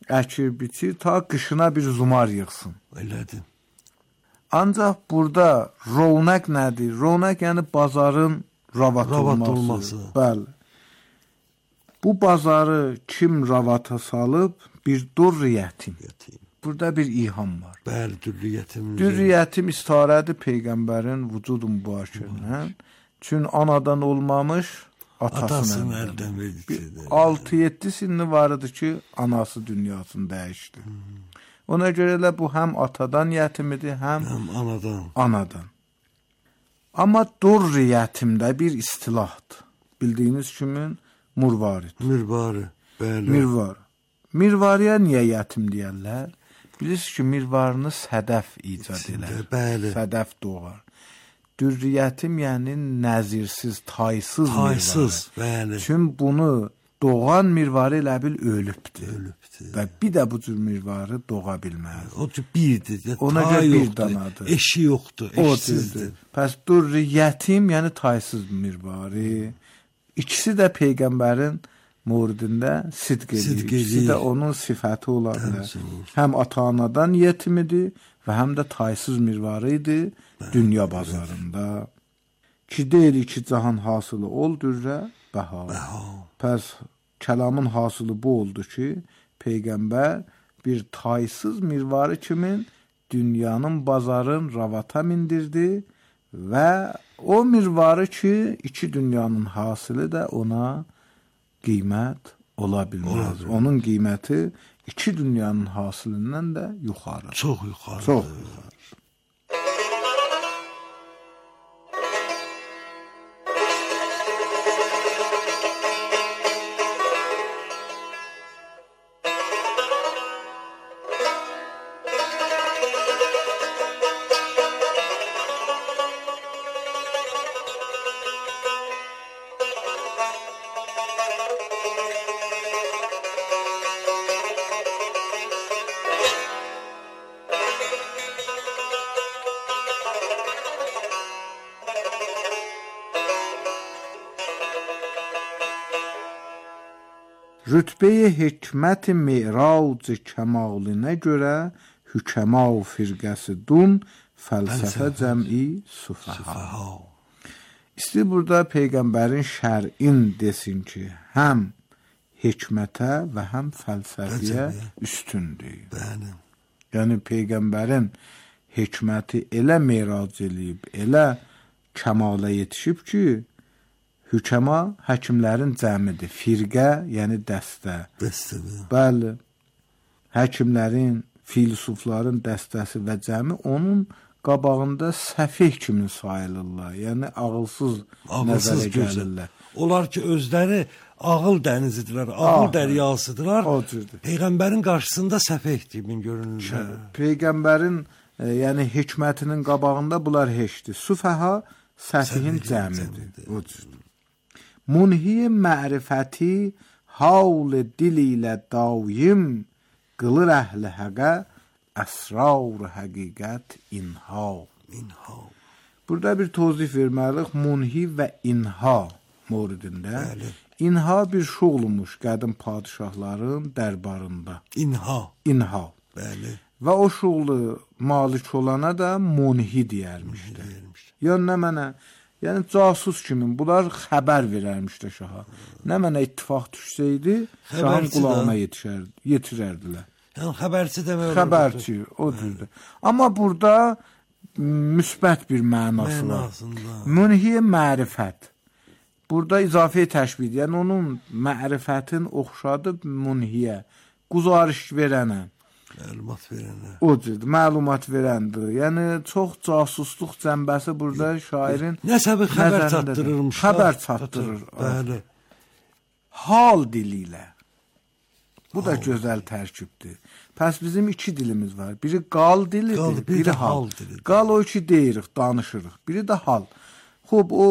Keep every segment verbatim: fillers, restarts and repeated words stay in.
əkir, biçir, ta qışına bir zumar yığsın. Elədir. Ancaq burada rovnaq nədir? Rovnaq yəni bazarın ravat, ravat olması. olması. Bəli. Bu bazarı kim ravata salıb? Bir durr yetim. Yetim. Burada bir iham var. Bəli, dürrü yetim. Dürr yetim istarədir Peyğəmbərin vücudu mübaşirindən. Çünki anadan olmamış, atasının əldən verdi. altı yeddi sinni vardı ki, anası dünyasını dəyişdi. Hmm. Ona görə də bu həm atadan yetimidir, həm, həm anadan. anadan. Amma durr yetimdə bir istilahdır. Bildiyiniz kimi murvarid. Mirvari, bəli. Mirvar. Mirvariyə niyə yetim deyərlər? Bilirsiniz ki, mirvarını sədəf icad edər. Bəli. Sədəf doğar. Dürriyyətim yəni nəzirsiz, taysız, taysız mirvarı. Bəli. Çünki bunu doğan mirvarı elə bil ölübdür. Ölübdür. Və bir də bu cür mirvarı doğa bilməz. O cür birdir. Ona görə bir danadır. Eşi yoxdur, eşsizdir. Pəs dürriyyətim yəni taysız mirvarı. İkisi də Peyğəmbərin muridində sidq edir. İkisi də onun sifəti olar. Həm ata-anadan yetimidir və həm də taysız mirvarı idi dünya bazarında. Ki deyir iki cahan hasılı ol dürrə bəha. Pəs kəlamın hasılı bu oldu ki, Peyğəmbər bir taysız mirvarı kimin dünyanın bazarın ravata mindirdi və o mirvarı ki, iki dünyanın hasılı da ona qiymət ola bilməz. Olabilir. Onun qiyməti iki dünyanın hasılından da yuxarı. Çox yuxarı. Çox yuxarı. Rütbə-i hikmət-i mirac kəmalinə görə hükəma firqəsi dun fəlsəfə cəm'i sufaha. İstəyir burada Peyğəmbərin şər'in desin ki, həm hikmətə və həm fəlsəfiyə üstündür. Bəli. Yəni Peyğəmbərin hikməti elə mirac eləyib, elə kəmala yetişib ki, hükəma həkimlərin cəmidir. Firqə, yəni dəstə. Dəstədir. Bəli. Həkimlərin, filosofların dəstəsi və cəmi onun qabağında səfih kimi sayılırlar. Yəni ağılsız, ağılsız nəzərə gəlirlər. Onlar ki, özləri ağıl dənizidirlər, ağıl dəryasıdırlar. O cürdür. Peyğəmbərin qarşısında səfih kimi görünürlər. Peyğəmbərin, e, yəni hikmətinin qabağında bunlar heçdir. Sufəha səfihin cəmidir. O cürdür. Munhi mərifəti havl dil ilə daim qılır əhli həqə əsrar həqiqət inha. İnha. Burada bir tozif verməliyik. Munhi və inha muridində. Bəli. İnha bir şoğlumuş qədim padişahların dərbarında. İnha. İnha. Bəli. Və o şoğlu malik olana da munhi deyərmişdir. Yəni nə mənə? Yəni casus kimi bunlar xəbər verərmişdi şaha. Nə mənə ittifaq düşsəydi, şahın qulağına yetişər, yetirərdilər. Yəni xəbərçi demək olur. Xəbərçi, o cürdür. Amma burada müsbət bir mənası var. Münhi mərifət. Burada izafə təşbih, yəni onun mərifətin oxşadı münhiyə, quzarış verənə. Məlumat verənə. O cürdür, məlumat verəndir. Yəni çox casusluq cəmbəsi burada şairin nəsə bir xəbər çatdırırmış. Xəbər çatdırır. Bəli. Hal dili ilə. Bu da gözəl tərkibdir. Pəs bizim iki dilimiz var. Biri qal dilidir, qal, biri, biri hal. hal dilidir. Qal o ki deyirik, danışırıq. Biri də hal. Xob o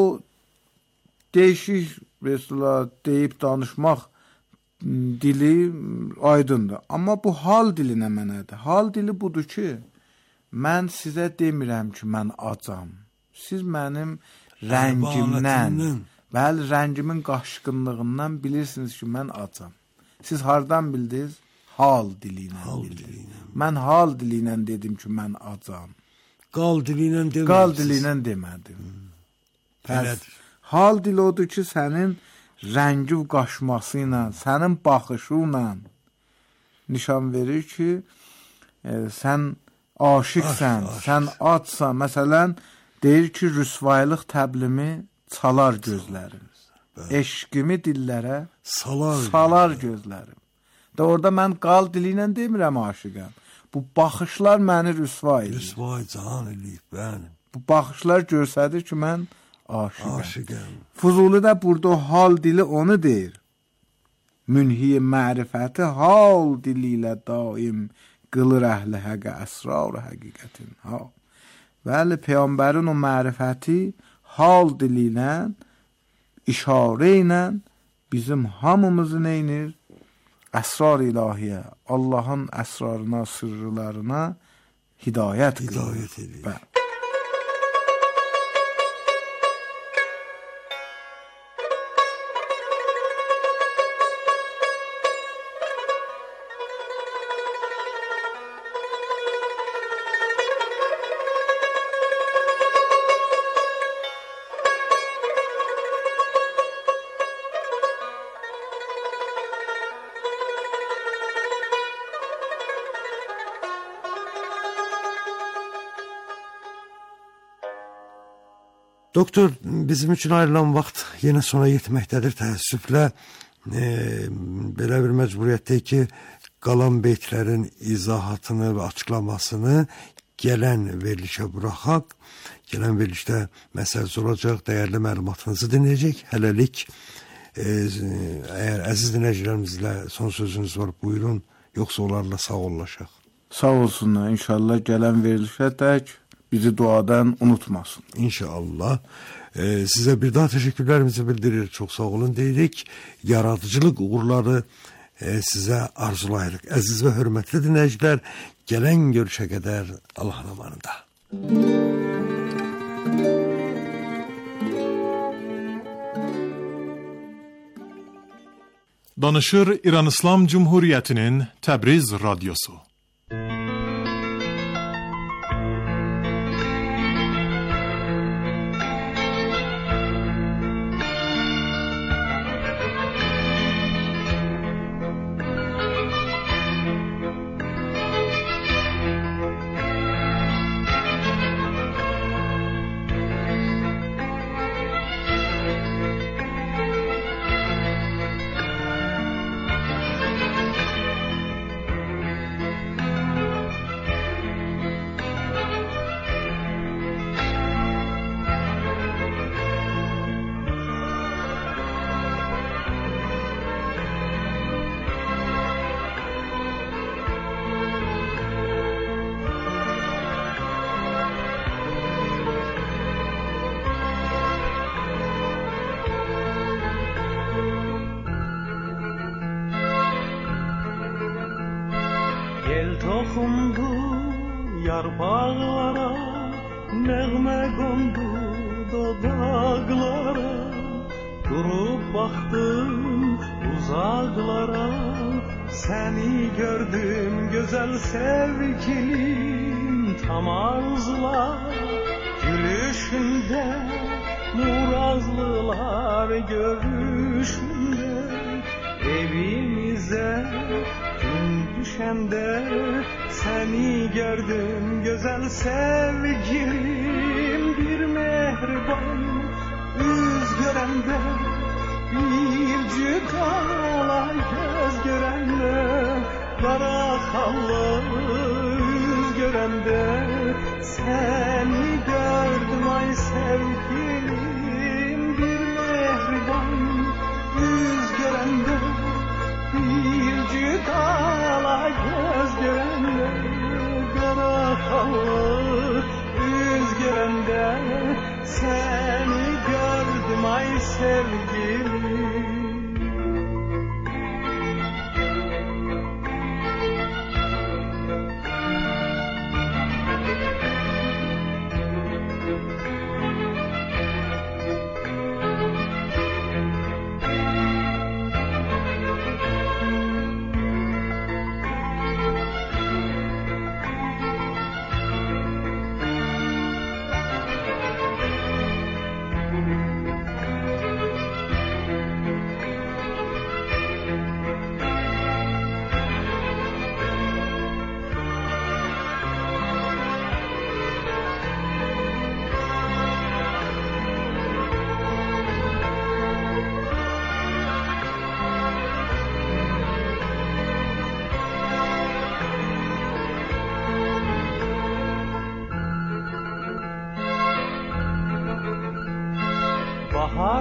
değişik mesela deyib danışmaq dili aydındır. Amma bu hal dili nə mənədir? Hal dili budur ki, mən sizə demirəm ki, mən acam. Siz mənim rəngimdən, bəli, rəngimin qaşqınlığından bilirsiniz ki, mən acam. Siz hardan bildiniz? hal dili ilə bildirir. Mən hal dili ilə dedim ki, mən acam. Qal dili ilə demədim. Qal dili ilə demədim. Hmm. Pəs, hal dili odur ki, sənin rəngi qaşması ilə, sənin baxışı ilə nişan verir ki, e, sən aşiqsən, aş, sən acsan. Məsələn, deyir ki, rüsvaylıq təblimi çalar gözlərim. Eşqimi dillərə salar, salar gözlərim. Da orada mən qal dili ilə demirəm aşiqəm. Bu baxışlar məni rüsva edir. Rüsva can eləyib, bəli. Bu baxışlar göstərir ki, mən aşiqəm. Aşiqəm. Fuzuli də burada o hal dili onu deyir. Münhi mərifəti hal dili ilə daim qılır əhli həqə əsrar həqiqətin. Ha. Bəli, Peyğəmbərin o mərifəti hal dili ilə, işarə ilə bizim hamımızı neynir? Əsrar ilahiyyə, Allahın əsrarına, sırrlarına hidayət qılır. Hidayət edir. Bəli. Doktor, bizim üçün ayrılan vaxt yenə sona yetməkdədir təəssüflə. E, belə bir məcburiyyətdir ki, qalan beytlərin izahatını və açıqlamasını gələn verilişə buraxaq. Gələn verilişdə məsələsi olacaq, dəyərli məlumatınızı dinləyəcək. Hələlik, e, əgər əziz dinləyicilərimizlə son sözünüz var, buyurun, yoxsa onlarla sağ ollaşaq. Sağ olsunlar, inşallah gələn verilişə tək bizi duadan unutmasın. İnşallah. Ee, sizə bir daha təşəkkürlərimizi bildirir. Çox sağ olun deyirik. Yaradıcılıq uğurları e, sizə arzulayırıq. Əziz və hörmətli dinləyicilər, gələn görüşə qədər Allahın amanında. Danışır İran İslam Cumhuriyyətinin Təbriz Radyosu. toxundu yarpaqlara, nəğmə qondu dodaqlara, durub baxdım uzaqlara, səni gördüm gözəl sevgilim, tam arzular gülüşündə, murazlılar görüşündə, evimizə gün düşəndə səni gördüm gözəl sevgilim, bir mehriban üz görəndə, bir cüqala göz görəndə, qara xallı üz görəndə səni gördüm ay sevgilim, bir mehriban üz görəndə, bir cüqala göz görəndə, qara xallı üz görəndə səni gördüm ay sevgilim.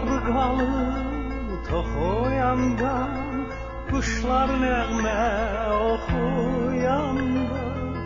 qarğalı toxuyanda, quşlar nəğmə oxuyanda,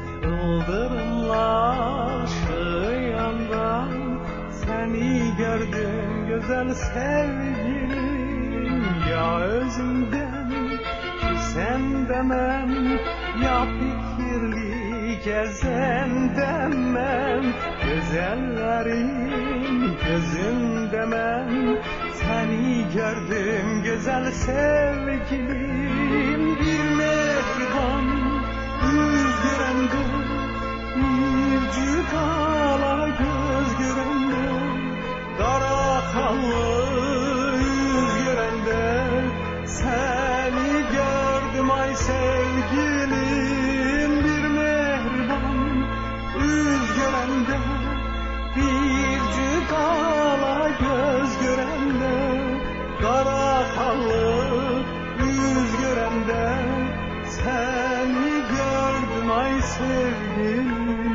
ıldırımlar şıyanda, səni gördüm gözəl sevgilim, ya özümdən, sən də mən, ya fikirli gəzəndə mən, gözəllərin gözündə mən, səni gördüm gözəl sevgilim, bir mehriban yüz görəndə, bir cüdala göz görəndə, qara xallı yüz görəndə, səni gördüm ay sevgilim, bir mehriban yüz görəndə, bir cüdala göz görəndə, qara xallı yüz görəndə, səni gördüm ay sevgilim.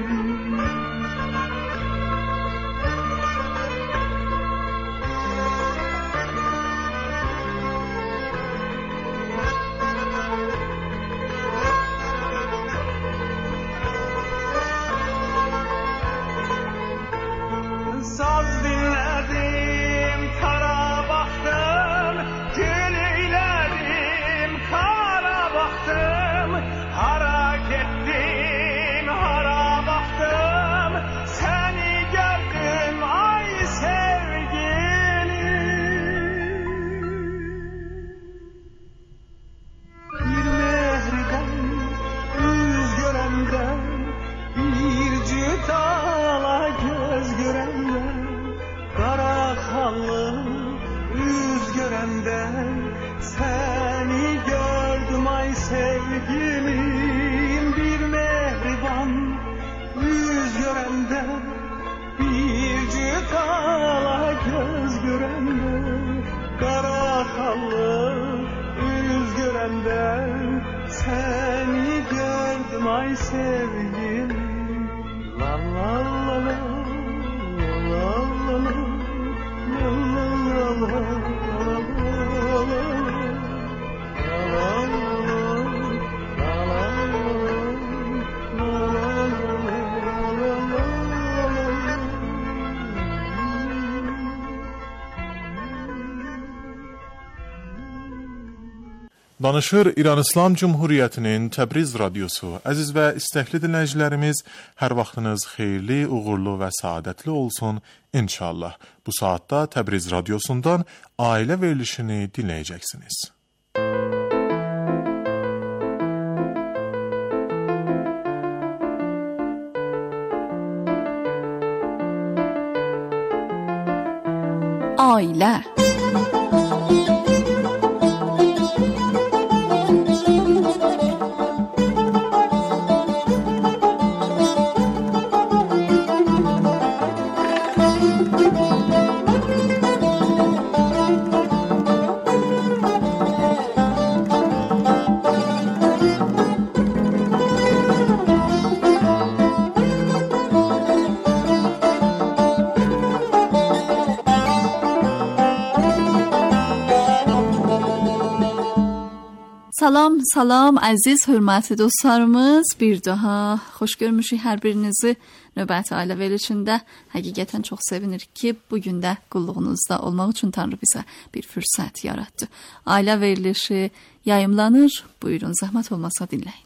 Saz dinlədim, tara baxdım, gül eylədim, kara baxdım, hara getdim, hara baxdım, səni gördüm ay sevgilim. Bir mehriban yüz görəndə, bir cüdala göz görəndə, qara xallı yüz görəndə, səni gördüm ay sevgilim, bir mehriban yüz görəndə, bir cüdala göz görəndə, qara xallı yüz görəndə, səni gördüm ay sevgilim. La la la la, la la la, la la la, la la Danışır İran İslam Cumhuriyyətinin Təbriz radiosu. Əziz və istəkli dinləyicilərimiz, hər vaxtınız xeyirli, uğurlu və saadətli olsun inşallah. Bu saatda Təbriz radiosundan ailə verilişini dinləyəcəksiniz. Ailə. Salam, salam, əziz, hörmətli dostlarımız. Bir daha xoş görmüşük hər birinizi növbəti ailə verilişində. Həqiqətən çox sevinirik ki, bugün də qulluğunuzda olmaq üçün Tanrı bizə bir fürsət yaratdı. Ailə verilişi yayımlanır. Buyurun, zəhmət olmasa dinləyin.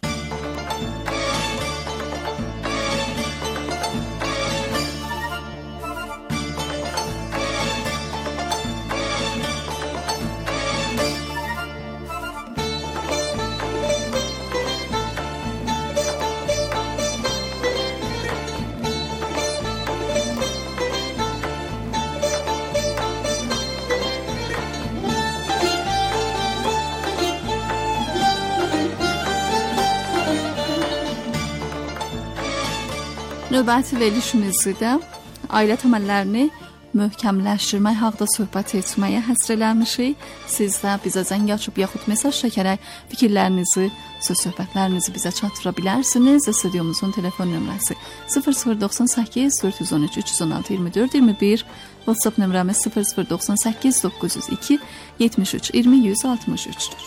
Növbəti verilişimizdə ailə təməllərini möhkəmləşdirmək haqqında söhbət etməyə həsr eləmişik. Siz də bizə zəng açıb yaxud mesaj çəkərək fikirlərinizi, söz-söhbətlərinizi bizə çatdıra bilərsiniz. Stüdyomuzun telefon nömrəsi sıfır sıfır doxsan səkkiz dörd yüz on üç üç yüz on altı iyirmi dörd iyirmi bir, WhatsApp nömrəmiz sıfır sıfır doxsan səkkiz doqquz yüz iki yetmiş üç iyirmi yüz altmış üçdür.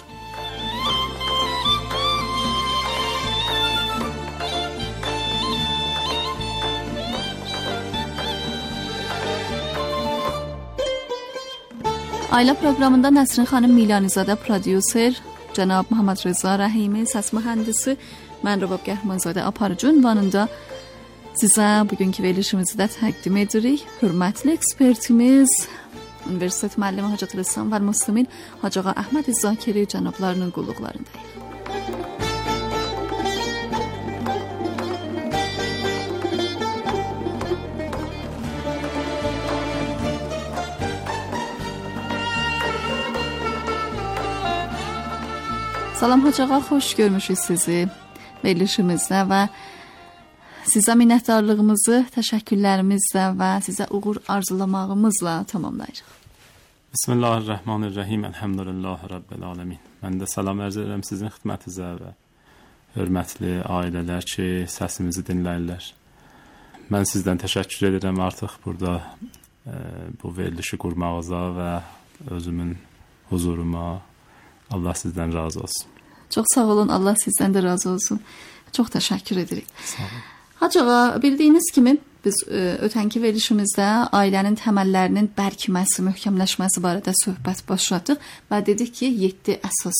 Ailə proqramında Nəsrin xanım Milanizadə prodüser, cənab Muhammed Reza Rəhimi səs mühəndisi, mən Rəbab Qəhrəmanzadə aparıcı ünvanında sizə bugünkü verilişimizi də təqdim edirik. Hörmətli ekspertimiz, Universitet müəllimi Hacətül İslam və Müslimin Hacı Ağa Əhməd Zakiri cənablarının qulluqlarındayıq. Salam Hacı Ağa, xoş görmüşük sizi verilişimizdə və sizə minnətdarlığımızı təşəkkürlərimizlə və sizə uğur arzulamağımızla tamamlayırıq. Bismillahirrahmanirrahim. Elhamdülillah Rabbil alamin. Mən də salam ərz edirəm sizin xidmətinizə və hörmətli ailələr ki, səsimizi dinləyirlər. Mən sizdən təşəkkür edirəm artıq burada e, bu verilişi qurmağınıza və özümün huzuruma. Allah sizdən razı olsun. Çox sağ olun, Allah sizdən də razı olsun. Çox təşəkkür edirik. Sağ olun. Hacı Ağa, bildiyiniz kimi biz ö, ötənki verilişimizdə ailənin təməllərinin bərkiməsi, möhkəmləşməsi barədə söhbət başladıq və dedik ki, yeddi əsas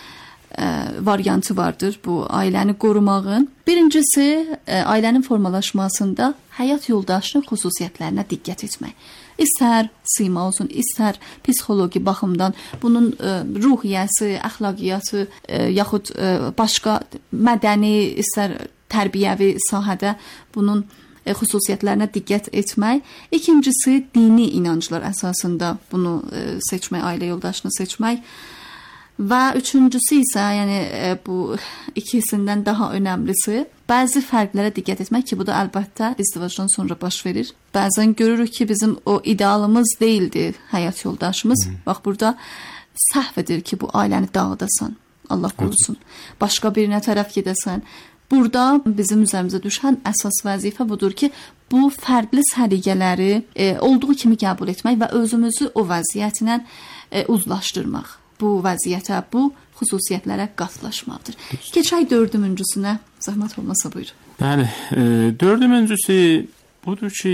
ə, variantı vardır bu ailəni qorumağın. Birincisi, ə, ailənin formalaşmasında həyat yoldaşının xüsusiyyətlərinə diqqət etmək. İstər sima olsun, istər psixoloji baxımdan bunun ə, ruhiyyəsi, əxlaqiyyatı ə, yaxud ə, başqa mədəni, istər tərbiyəvi sahədə bunun ə, xüsusiyyətlərinə diqqət etmək. İkincisi, dini inanclar əsasında bunu ə, seçmək, ailə yoldaşını seçmək. Və üçüncüsü isə, yəni ə, bu ikisindən daha önəmlisi, bəzi fərqlərə diqqət etmək ki, bu da əlbəttə izdivacdan sonra baş verir. Bəzən görürük ki, bizim o idealımız deyildi həyat yoldaşımız. Hı -hı. Bax, burada səhv edir ki, bu ailəni dağıdasan, Allah qorusun. Başqa birinə tərəf gedəsən. Burada bizim üzərimizə düşən əsas vəzifə budur ki, bu fərqli səliqələri e, olduğu kimi qəbul etmək və özümüzü o vəziyyətlə e, uzlaşdırmaq. Bu vəziyyətə, bu xüsusiyyətlərə qatlaşmaqdır. Keçək dördümüncüsünə, zəhmət olmasa buyurun. Bəli, e, dördümüncüsü budur ki,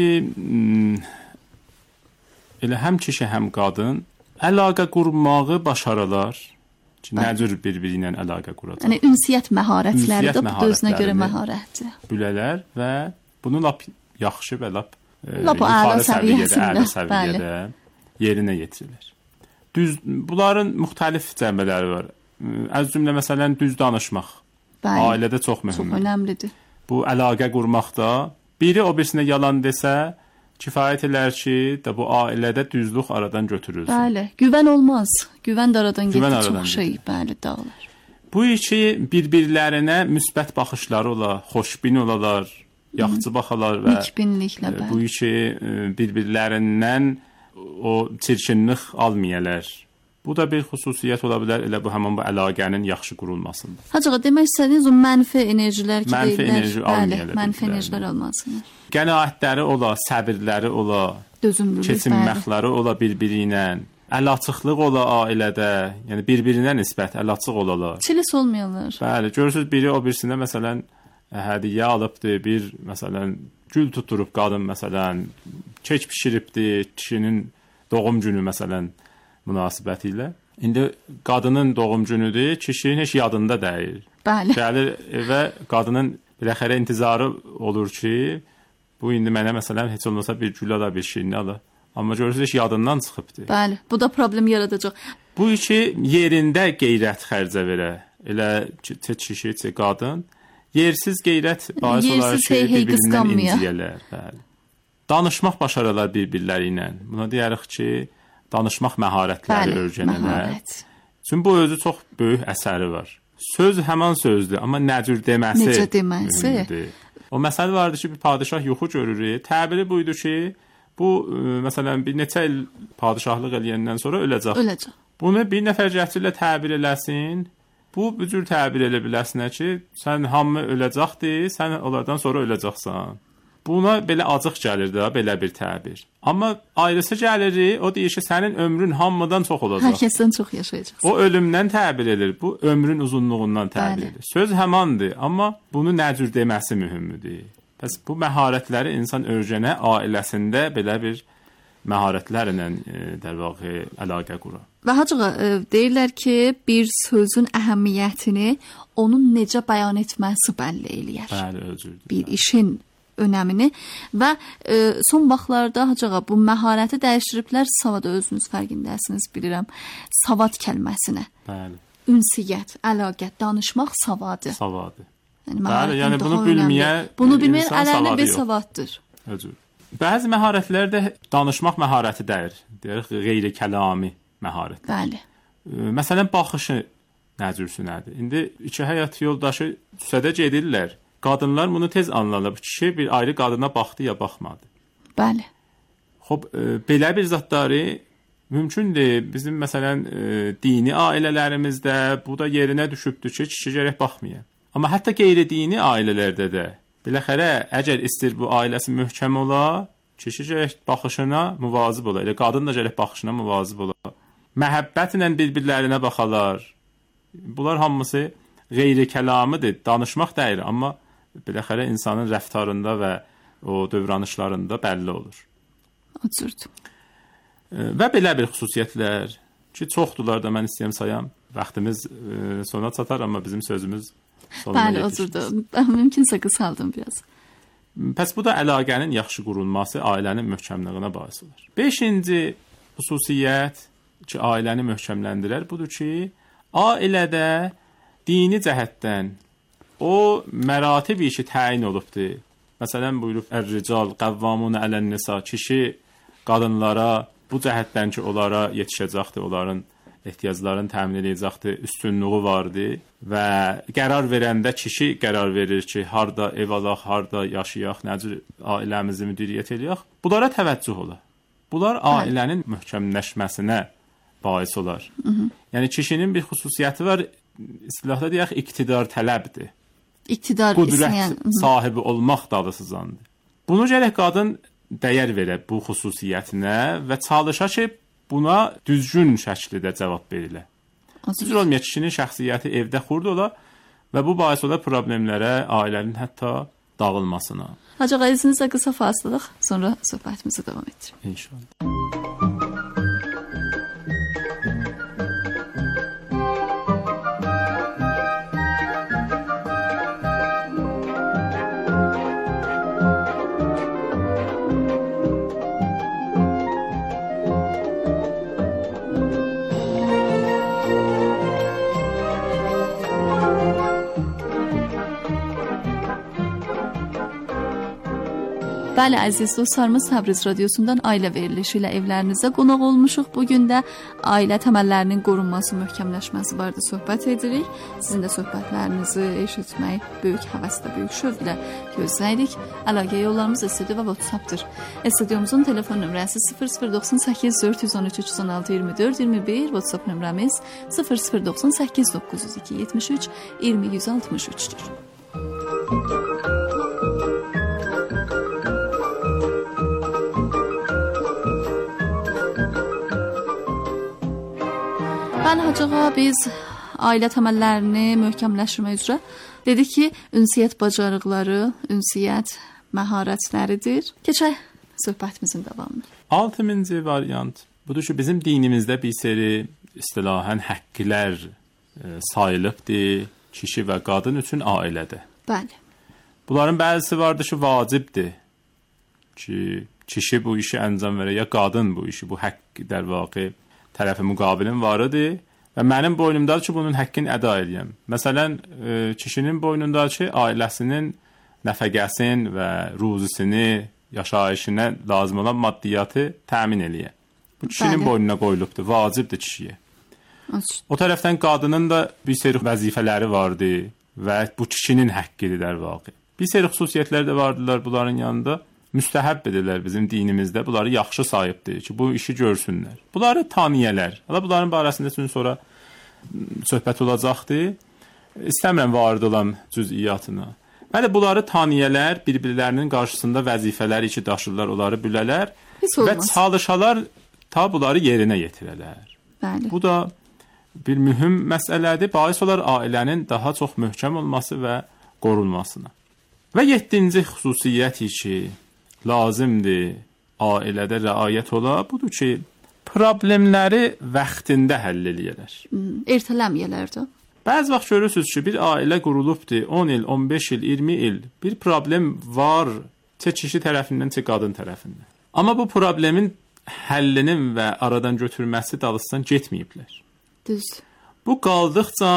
elə həm kişi, həm qadın əlaqə qurmağı başarırlar. Ki, nə cür bir-biri ilə əlaqə quracaq. Yəni, ünsiyyət məharətləri də bu özünə görə məharətdir. Bilələr və bunu lap yaxşı və lap, e, lap yuxarı səviyyədə, əla səviyyədə yerinə yetirilir. Düz, bunların müxtəlif cəmbələri var. Az cümlə məsələn düz danışmaq. Bəli. Ailədə çox mühümdür. Çox önəmlidir. Bu əlaqə qurmaqda biri o birisinə yalan desə, kifayət elər ki, də bu ailədə düzlük aradan götürülsün. Bəli, güvən olmaz. Güvən də aradan getdi, çox şey, bəli, dağılır. Bu iki bir-birlərinə müsbət baxışları ola, xoşbin olalar, yaxşı baxalar və nikbinliklə, bəli. Bu iki bir-birlərindən o çirkinlik almayalar. Bu da bir xüsusiyyət ola bilər, elə bu həmin bu əlaqənin yaxşı qurulmasında. Hacı Ağa, demək istədiniz o mənfi enerjilər ki, mənfi deyirlər. Enerji bəli, mənfi enerjilər almasınlar. Qənaətləri ola, səbirləri ola, dözümlülük, keçinməkləri ola bir-biri ilə, əl açıqlıq ola ailədə, yəni bir-birinə nisbət əl açıq olalar. Çilis olmayanlar. Bəli, görürsüz biri o birisinə məsələn hədiyyə alıbdı, bir məsələn gül tuturub qadın məsələn, kek bişiribdi, kişinin doğum günü məsələn münasibəti ilə. İndi qadının doğum günüdür, kişinin heç yadında deyil. Bəli. Gəlir və qadının biləxərə intizarı olur ki, bu indi mənə məsələn heç olmasa bir gül ala, bir şirini ala. Amma görürsünüz heç yadından çıxıbdı. Bəli, bu da problem yaradacaq. Bu iki yerində qeyrət xərcə verə. Elə kişi, qadın yersiz qeyrət bahis olar ki, bir-birindən inciyələr. Bəli. Danışmaq başarırlar bir-birləri ilə. Buna deyərik ki, danışmaq məharətləri öyrənirlər. Çünki bu özü çox böyük əsəri var. Söz həman sözdür, amma nə cür deməsi. Necə deməsi? O məsələ vardı ki, bir padişah yuxu görür. Təbiri buydu ki, Bu ə, məsələn bir neçə il padşahlıq eləyəndən sonra öləcək. Öləcək. Bunu bir nəfər gətirlə təbir eləsin. Bu bu cür təbir elə biləsinə ki, sən hamı öləcəkdi, sən onlardan sonra öləcəksən. Buna belə acıq gəlir də, belə bir təbir. Amma ayrısı gəlir, o deyir ki, sənin ömrün hamıdan çox olacaq. Hər kəsdən çox yaşayacaqsan. O ölümdən təbir edir, bu ömrün uzunluğundan təbir edir. Söz həmandır, amma bunu nə cür deməsi mühümdür. Bəs bu məharətləri insan öyrənə, ailəsində belə bir məharətlərlə e, در واقع əlaqə qurur. Və hacığa e, deyirlər ki, bir sözün əhəmiyyətini onun necə bəyan etməsi bəlli eləyər. Bəli, özürdür. Bir işin önəmini və e, son vaxtlarda hacığa bu məharəti dəyişdiriblər savada, özünüz fərqindəsiniz bilirəm. Savad kəlməsinə. Bəli. Ünsiyyət, əlaqə, danışmaq savadı. Savadı. Yəni, bəli, yəni bunu bilməyə bunu bilməyən ələlli bir savaddır. Özür. Bəzi məharətlərdə danışmaq məharəti deyir. Deyir, qeyri-kəlami məharət. Bəli. E, məsələn, baxışı nə cürsünədir. İndi iki həyat yoldaşı küçədə gedirlər. Qadınlar bunu tez anlarlar. Kişi bir ayrı qadına baxdı ya baxmadı. Bəli. Xoş, e, belə bir zatları mümkündür. Bizim məsələn e, dini ailələrimizdə bu da yerinə düşübdür ki, kişi gərək baxmaya. Amma hətta qeyri-dini ailələrdə də biləxərə əgər istir bu ailəsi möhkəm ola, kişi gərək baxışına muvazib ola. Elə qadın da gərək baxışına muvazib ola. Məhəbbətlə bir-birlərinə baxalar. Bunlar hamısı qeyri-kəlamıdır, danışmaq deyil, amma biləxərə insanın rəftarında və o dövranışlarında bəlli olur. O cürdür. Və belə bir xüsusiyyətlər ki, çoxdular da mən istəyəm sayam. Vaxtımız e, sona çatar, amma bizim sözümüz sonuna Bəli, o cürdür. Mümkünsə qısaldım biraz. Pəs bu da əlaqənin yaxşı qurulması ailənin möhkəmliyinə bais olur. Beşinci xüsusiyyət ki, ailəni möhkəmləndirər budur ki, ailədə dini cəhətdən o məratib işi təyin olubdur. Məsələn, buyurub, ər-rical qəvvamun ələn-nisa, kişi qadınlara bu cəhətdən ki, onlara yetişəcəkdir, onların ehtiyaclarını təmin edəcəkdir, üstünlüğü vardır və qərar verəndə kişi qərar verir ki, harda ev alaq, harda yaşayaq, nə cür ailəmizi müdiriyyət eləyək. Bunlara təvəccüh olar. Bunlar ailənin möhkəmləşməsinə bais olar. Hı -hı. Yəni, kişinin bir xüsusiyyəti var, istilahda deyək, iqtidar tələbdir. İqtidar qüdrət istəyən sahibi olmaq dalısızandır. Bunu gərək qadın dəyər verə bu xüsusiyyətinə və çalışa ki, buna düzgün şəkildə cavab verilə. Düzgün olmayan kişinin şəxsiyyəti evdə xurd ola və bu bais ola problemlərə, ailənin hətta dağılmasına. Hacı izinizlə qısa fasiləlik, sonra söhbətimizi davam etdirik. İnşallah. Bəli, əziz dostlarımız, Təbriz radiosundan ailə verilişi ilə evlərinizə qonaq olmuşuq. Bugün də ailə təməllərinin qorunması, möhkəmləşməsi barədə söhbət edirik. Sizin də söhbətlərinizi eşitmək böyük həvəslə, böyük şövqlə gözləyirik. Əlaqə yollarımız studiyo və WhatsApp-dır. Studiyomuzun telefon nömrəsi sıfır sıfır doxsan səkkiz dörd yüz on üç üç yüz on altı iyirmi dörd iyirmi bir, WhatsApp nömrəmiz sıfır sıfır doxsan səkkiz doqquz yüz iki yetmiş üç iyirmi yüz altmış üçdür. Bəli, hacığa biz ailə təməllərini möhkəmləşdirmək üzrə dedik ki, ünsiyyət bacarıqları, ünsiyyət məharətləridir. Keçək söhbətimizin davamına. Altıncı variant budur ki, bizim dinimizdə bir seri istilahən həqqlər e, sayılıbdır kişi və qadın üçün ailədə. Bəli. Bunların bəzisi vardır ki, vacibdir ki, kişi bu işi əncam verə ya qadın bu işi, bu haqq der vaqe tərəfi müqabilin varıdır və mənim boynumdadır ki, bunun həqqini əda edəyəm. Məsələn, e, kişinin boynundadır ki, ailəsinin nəfəqəsin və ruzisini, yaşayışına lazım olan maddiyyatı təmin eləyə. Bu kişinin Bəli. boynuna qoyulubdur, vacibdir kişiyə. O tərəfdən qadının da bir seri vəzifələri vardır və bu kişinin həqqidir der vaqe. Bir seri xüsusiyyətlər də vardılar bunların yanında. müstəhəbb edirlər bizim dinimizdə. Bunları yaxşı sayıbdır ki, bu işi görsünlər. Bunları tanıyələr. Hala bunların barəsində üçün sonra söhbət olacaqdır. İstəmirəm varid olan cüz'iyyatına. Bəli, bunları tanıyələr, bir-birlərinin qarşısında vəzifələri ki, daşırlar, onları bilələr və çalışalar ta bunları yerinə yetirələr. Bəli. Bu da bir mühüm məsələdir. Bais olar ailənin daha çox möhkəm olması və qorunmasına. Və yeddinci xüsusiyyət ki, lazımdır ailədə rəayət ola, budur ki, problemləri vaxtında həll eləyələr. Ertələməyələrdir. Bəzi vaxt görürsünüz ki, bir ailə qurulubdur, on il, on beş il, iyirmi il, bir problem var, çə kişi tərəfindən, çə qadın tərəfindən. Amma bu problemin həllinin və aradan götürməsi dalısından getməyiblər. Düz. Bu qaldıqca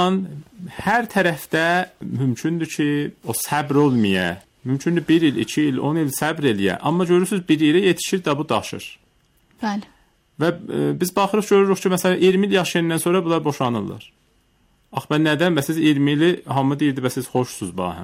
hər tərəfdə mümkündür ki, o səbr olmaya, mümkündür bir il, iki il, on il səbr eləyə, amma görürsünüz bir yerə yetişir də bu daşır. Bəli. Və e, biz baxırıq, görürük ki, məsələn, iyirmi il yaşayandan sonra bunlar boşanırlar. Ax, mən nədən? Bəs siz iyirmi ili hamı deyirdi, bəs siz xoşsuz bahəm.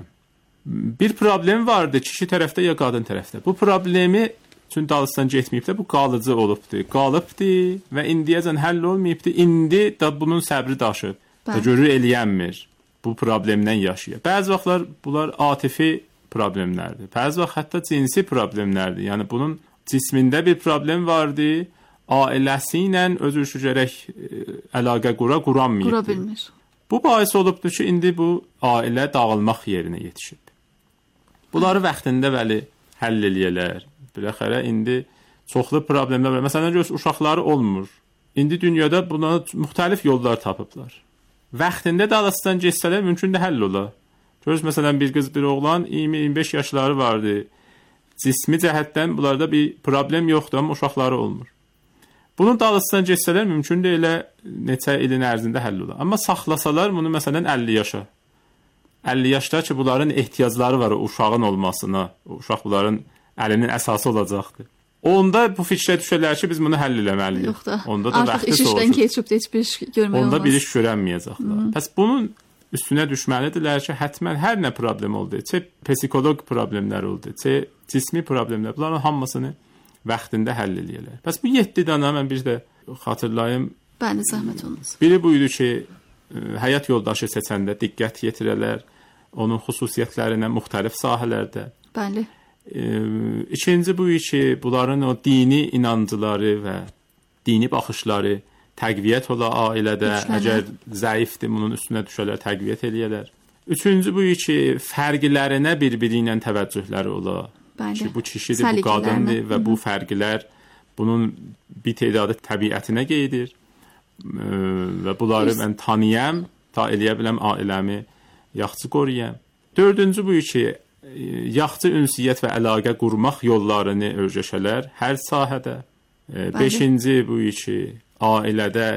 Bir problem vardı, kişi tərəfdə ya qadın tərəfdə. Bu problemi üçün dalısından getməyib də, bu qalıcı olubdur. Qalıbdır və indiyəcən həll olmayıbdır. İndi da bunun səbri daşıb. Və görür eləyənmir. Bu problemdən yaşayır. Bəzi vaxtlar bunlar atifi problemlərdir. Bəzi vaxt hətta cinsi problemlərdir. Yəni bunun cismində bir problem vardı. Ailəsi ilə özü gərək əlaqə qura, quranmayıb. Qura bilmir. Bu bais olubdur ki, indi bu ailə dağılmaq yerinə yetişib. Bunları vaxtında bəli həll eləyələr. Biləxərə indi çoxlu problemlər var. Məsələn, görürsünüz, uşaqları olmur. İndi dünyada buna müxtəlif yollar tapıblar. Vaxtında dalasından geçsələr mümkün də həll ola. Görürsünüz, məsələn, bir qız, bir oğlan iyirmi iyirmi beş yaşları vardı. Cismi cəhətdən bunlarda bir problem yoxdur, amma uşaqları olmur. Bunun dalısından geçsələr mümkün də elə neçə ilin ərzində həll ola. Amma saxlasalar bunu məsələn əlli yaşa. əlli yaşda ki, bunların ehtiyacları var o uşağın olmasına. O uşaq bunların əlinin əsası olacaqdır. Onda bu fikrə düşərlər ki, biz bunu həll eləməliyik. Yox da. Onda da artıq iş işdən keçib heç bir iş görmək olmaz. Onda bir iş görənməyəcəklər. Pəs bunun üstünə düşməlidirlər ki, hətmən hər nə problem oldu, çə psixoloq problemlər oldu, çə cismi problemlər, bunların hamısını vaxtında həll eləyirlər. Pəs bu yeddi dənə mən bir də xatırlayım. Bəli, zəhmət olmaz. Biri buydu ki, həyat yoldaşı seçəndə diqqət yetirələr, onun xüsusiyyətlərinə müxtəlif sahələrdə. Bəli. E, ikinci bu ki, bunların o dini inancıları və dini baxışları təqviyyət ola ailədə, Üçlənə. Əgər zəifdir, bunun üstünə düşələr, təqviyyət eləyələr. Üçüncü bu ki, fərqlərinə bir-biri ilə təvəccühləri ola. Bəli. Ki, bu kişidir, bu qadındır və bu fərqlər bunun bir tədadı təbiətinə qeydir. E, və bunları Biz... mən tanıyam, ta eləyə biləm ailəmi yaxşı qoruyam. Dördüncü bu ki, yaxşı ünsiyyət və əlaqə qurmaq yollarını öyrəşələr hər sahədə. E, beşinci bu ki, ailədə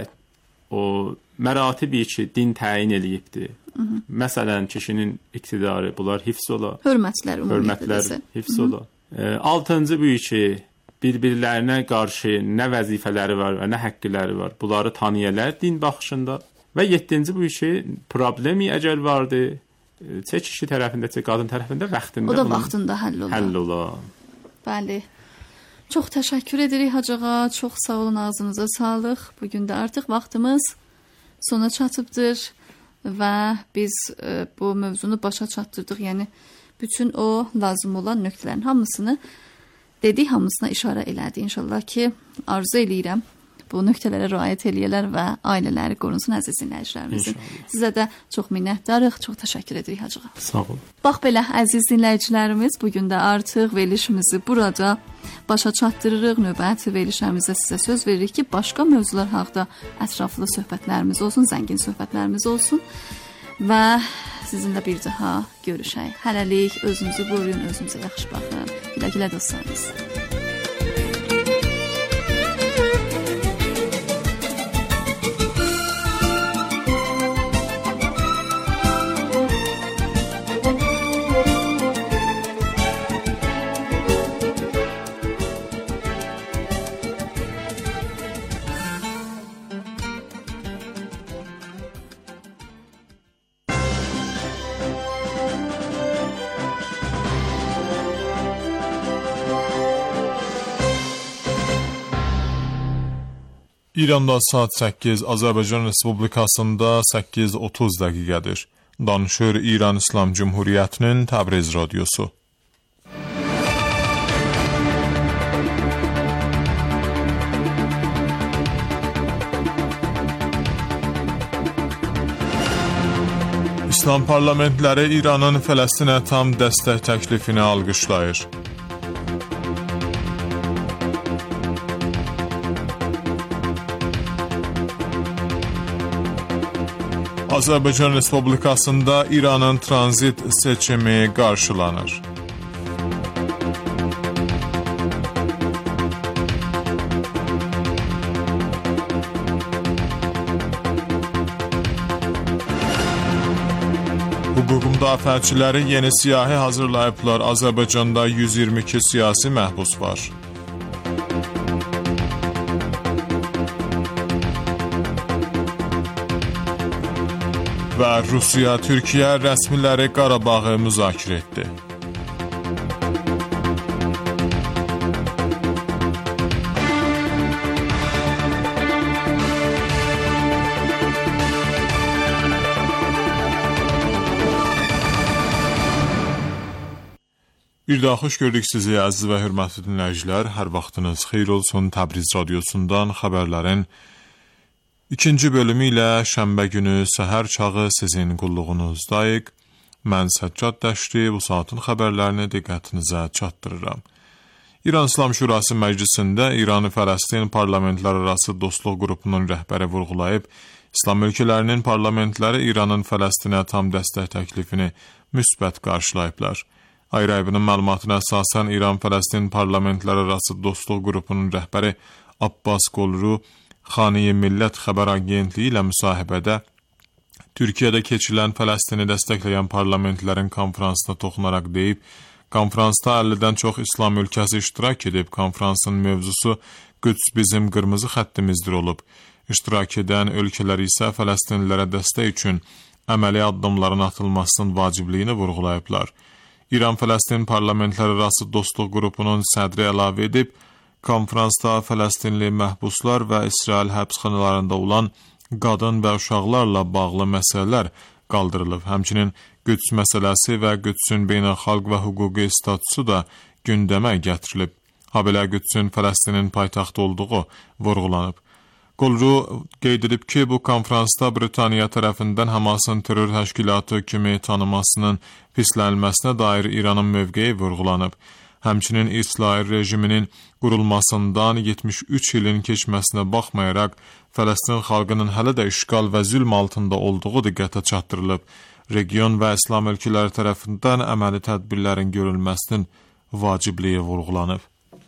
o məratib ki, din təyin eləyibdir. Hı -hı. Məsələn, kişinin iqtidarı, bunlar hifz ola. Hörmətlər ümumiyyətlə. Hörmətlər hifz ola. E, altıncı bu ki, bir-birlərinə qarşı nə vəzifələri var və nə həqqləri var, bunları tanıyələr din baxışında. Və yeddinci bu ki, problemi əgər vardı, çə kişi tərəfində, çə qadın tərəfində vaxtında. O da vaxtında həll ola. Həll ola. Bəli. Çox təşəkkür edirik Hacığa, çox sağ olun, ağzınıza sağlıq. Bugün də artıq vaxtımız sona çatıbdır və biz e, bu mövzunu başa çatdırdıq. Yəni, bütün o lazım olan nöqtələrin hamısını dedik, hamısına işarə elədi. İnşallah ki, arzu eləyirəm bu nöqtələrə riayət eləyələr və ailələri qorunsun əziz dinləyicilərimizin. Sizə də çox minnətdarıq, çox təşəkkür edirik Hacığa. Sağ olun. Bax belə, əziz dinləyicilərimiz, bugün də artıq verilişimizi burada başa çatdırırıq. Növbəti verilişimizdə sizə söz veririk ki, başqa mövzular haqqında ətraflı söhbətlərimiz olsun, zəngin söhbətlərimiz olsun və sizinlə bir daha görüşək. Hələlik özünüzü qoruyun, özünüzə yaxşı baxın. Gülə-gülə dostlarımız. İranda saat səkkiz, Azərbaycan Respublikasında səkkiz otuz dəqiqədir. Danışır İran İslam Cümhuriyyətinin Təbriz radiosu. İslam parlamentləri İranın Fələstinə tam dəstək təklifini alqışlayır. Azərbaycan Respublikasında İranın tranzit seçimi qarşılanır. Hüquq müdafiəçiləri yeni siyahı hazırlayıblar. Azərbaycanda yüz iyirmi iki siyasi məhbus var. Və Rusiya, Türkiyə rəsmiləri Qarabağı müzakirə etdi. Bir daha xoş gördük sizi, əziz və hörmətli dinləyicilər. Hər vaxtınız xeyir olsun. Təbriz radiosundan xəbərlərin İkinci bölümü ilə şənbə günü səhər çağı sizin qulluğunuzdayıq. Mən Səccad Dəşti bu saatın xəbərlərini diqqətinizə çatdırıram. İran İslam Şurası Məclisində İran-Fələstin parlamentlərarası dostluq qrupunun rəhbəri vurğulayıb, İslam ölkələrinin parlamentləri İranın Fələstinə tam dəstək təklifini müsbət qarşılayıblar. Ayrı-ayrının məlumatına əsasən İran-Fələstin parlamentlərarası dostluq qrupunun rəhbəri Abbas Qolru Xaniye Millət xəbər agentliyi ilə müsahibədə Türkiyədə keçirilən Fələstini dəstəkləyən parlamentlərin konfransına toxunaraq deyib, konfransda əllidən çox İslam ölkəsi iştirak edib, konfransın mövzusu Qüds bizim qırmızı xəttimizdir olub. İştirak edən ölkələr isə Fələstinlilərə dəstək üçün əməli addımların atılmasının vacibliyini vurğulayıblar. İran-Fələstin parlamentlərarası dostluq qrupunun sədri əlavə edib, konfransda Fələstinli məhbuslar və İsrail həbsxanalarında olan qadın və uşaqlarla bağlı məsələlər qaldırılıb. Həmçinin Qüds məsələsi və Qüdsün beynəlxalq və hüquqi statusu da gündəmə gətirilib. Habelə Qüdsün Fələstinin paytaxtı olduğu vurğulanıb. Qolru qeyd edib ki, bu konfransda Britaniya tərəfindən Hamasın terror təşkilatı kimi tanımasının pislənilməsinə dair İranın mövqeyi vurğulanıb. Həmçinin İsrail rejiminin qurulmasından yetmiş üç ilin keçməsinə baxmayaraq, Fələstin xalqının hələ də işğal və zülm altında olduğu diqqətə çatdırılıb. Region və İslam ölkələri tərəfindən əməli tədbirlərin görülməsinin vacibliyi vurğulanıb.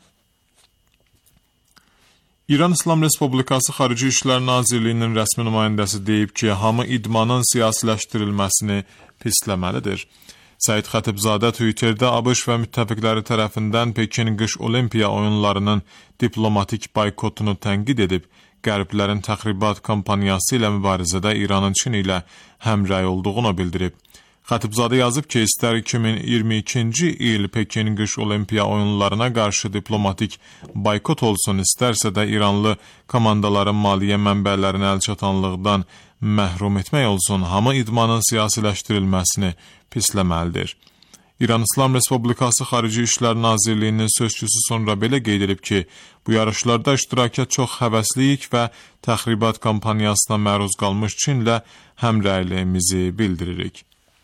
İran İslam Respublikası Xarici İşlər Nazirliyinin rəsmi nümayəndəsi deyib ki, hamı idmanın siyasiləşdirilməsini pisləməlidir. Səid Xətibzadə Twitterdə ABŞ və müttəfiqləri tərəfindən Pekin qış olimpiya oyunlarının diplomatik boykotunu tənqid edib, qərblərin təxribat kampaniyası ilə mübarizədə İranın Çin ilə həmrəy olduğunu bildirib. Xətibzadə yazıb ki, istər iki min iyirmi ikinci il Pekin qış olimpiya oyunlarına qarşı diplomatik boykot olsun, istərsə də İranlı komandaların maliyyə mənbələrini əlçatanlıqdan məhrum etmək olsun, hamı idmanın siyasiləşdirilməsini pisləməlidir. İran İslam Respublikası Xarici İşlər Nazirliyinin sözçüsü sonra belə qeyd edib ki, bu yarışlarda iştiraka çox həvəsliyik və təxribat kampaniyasına məruz qalmış Çinlə həmrəyliyimizi bildiririk.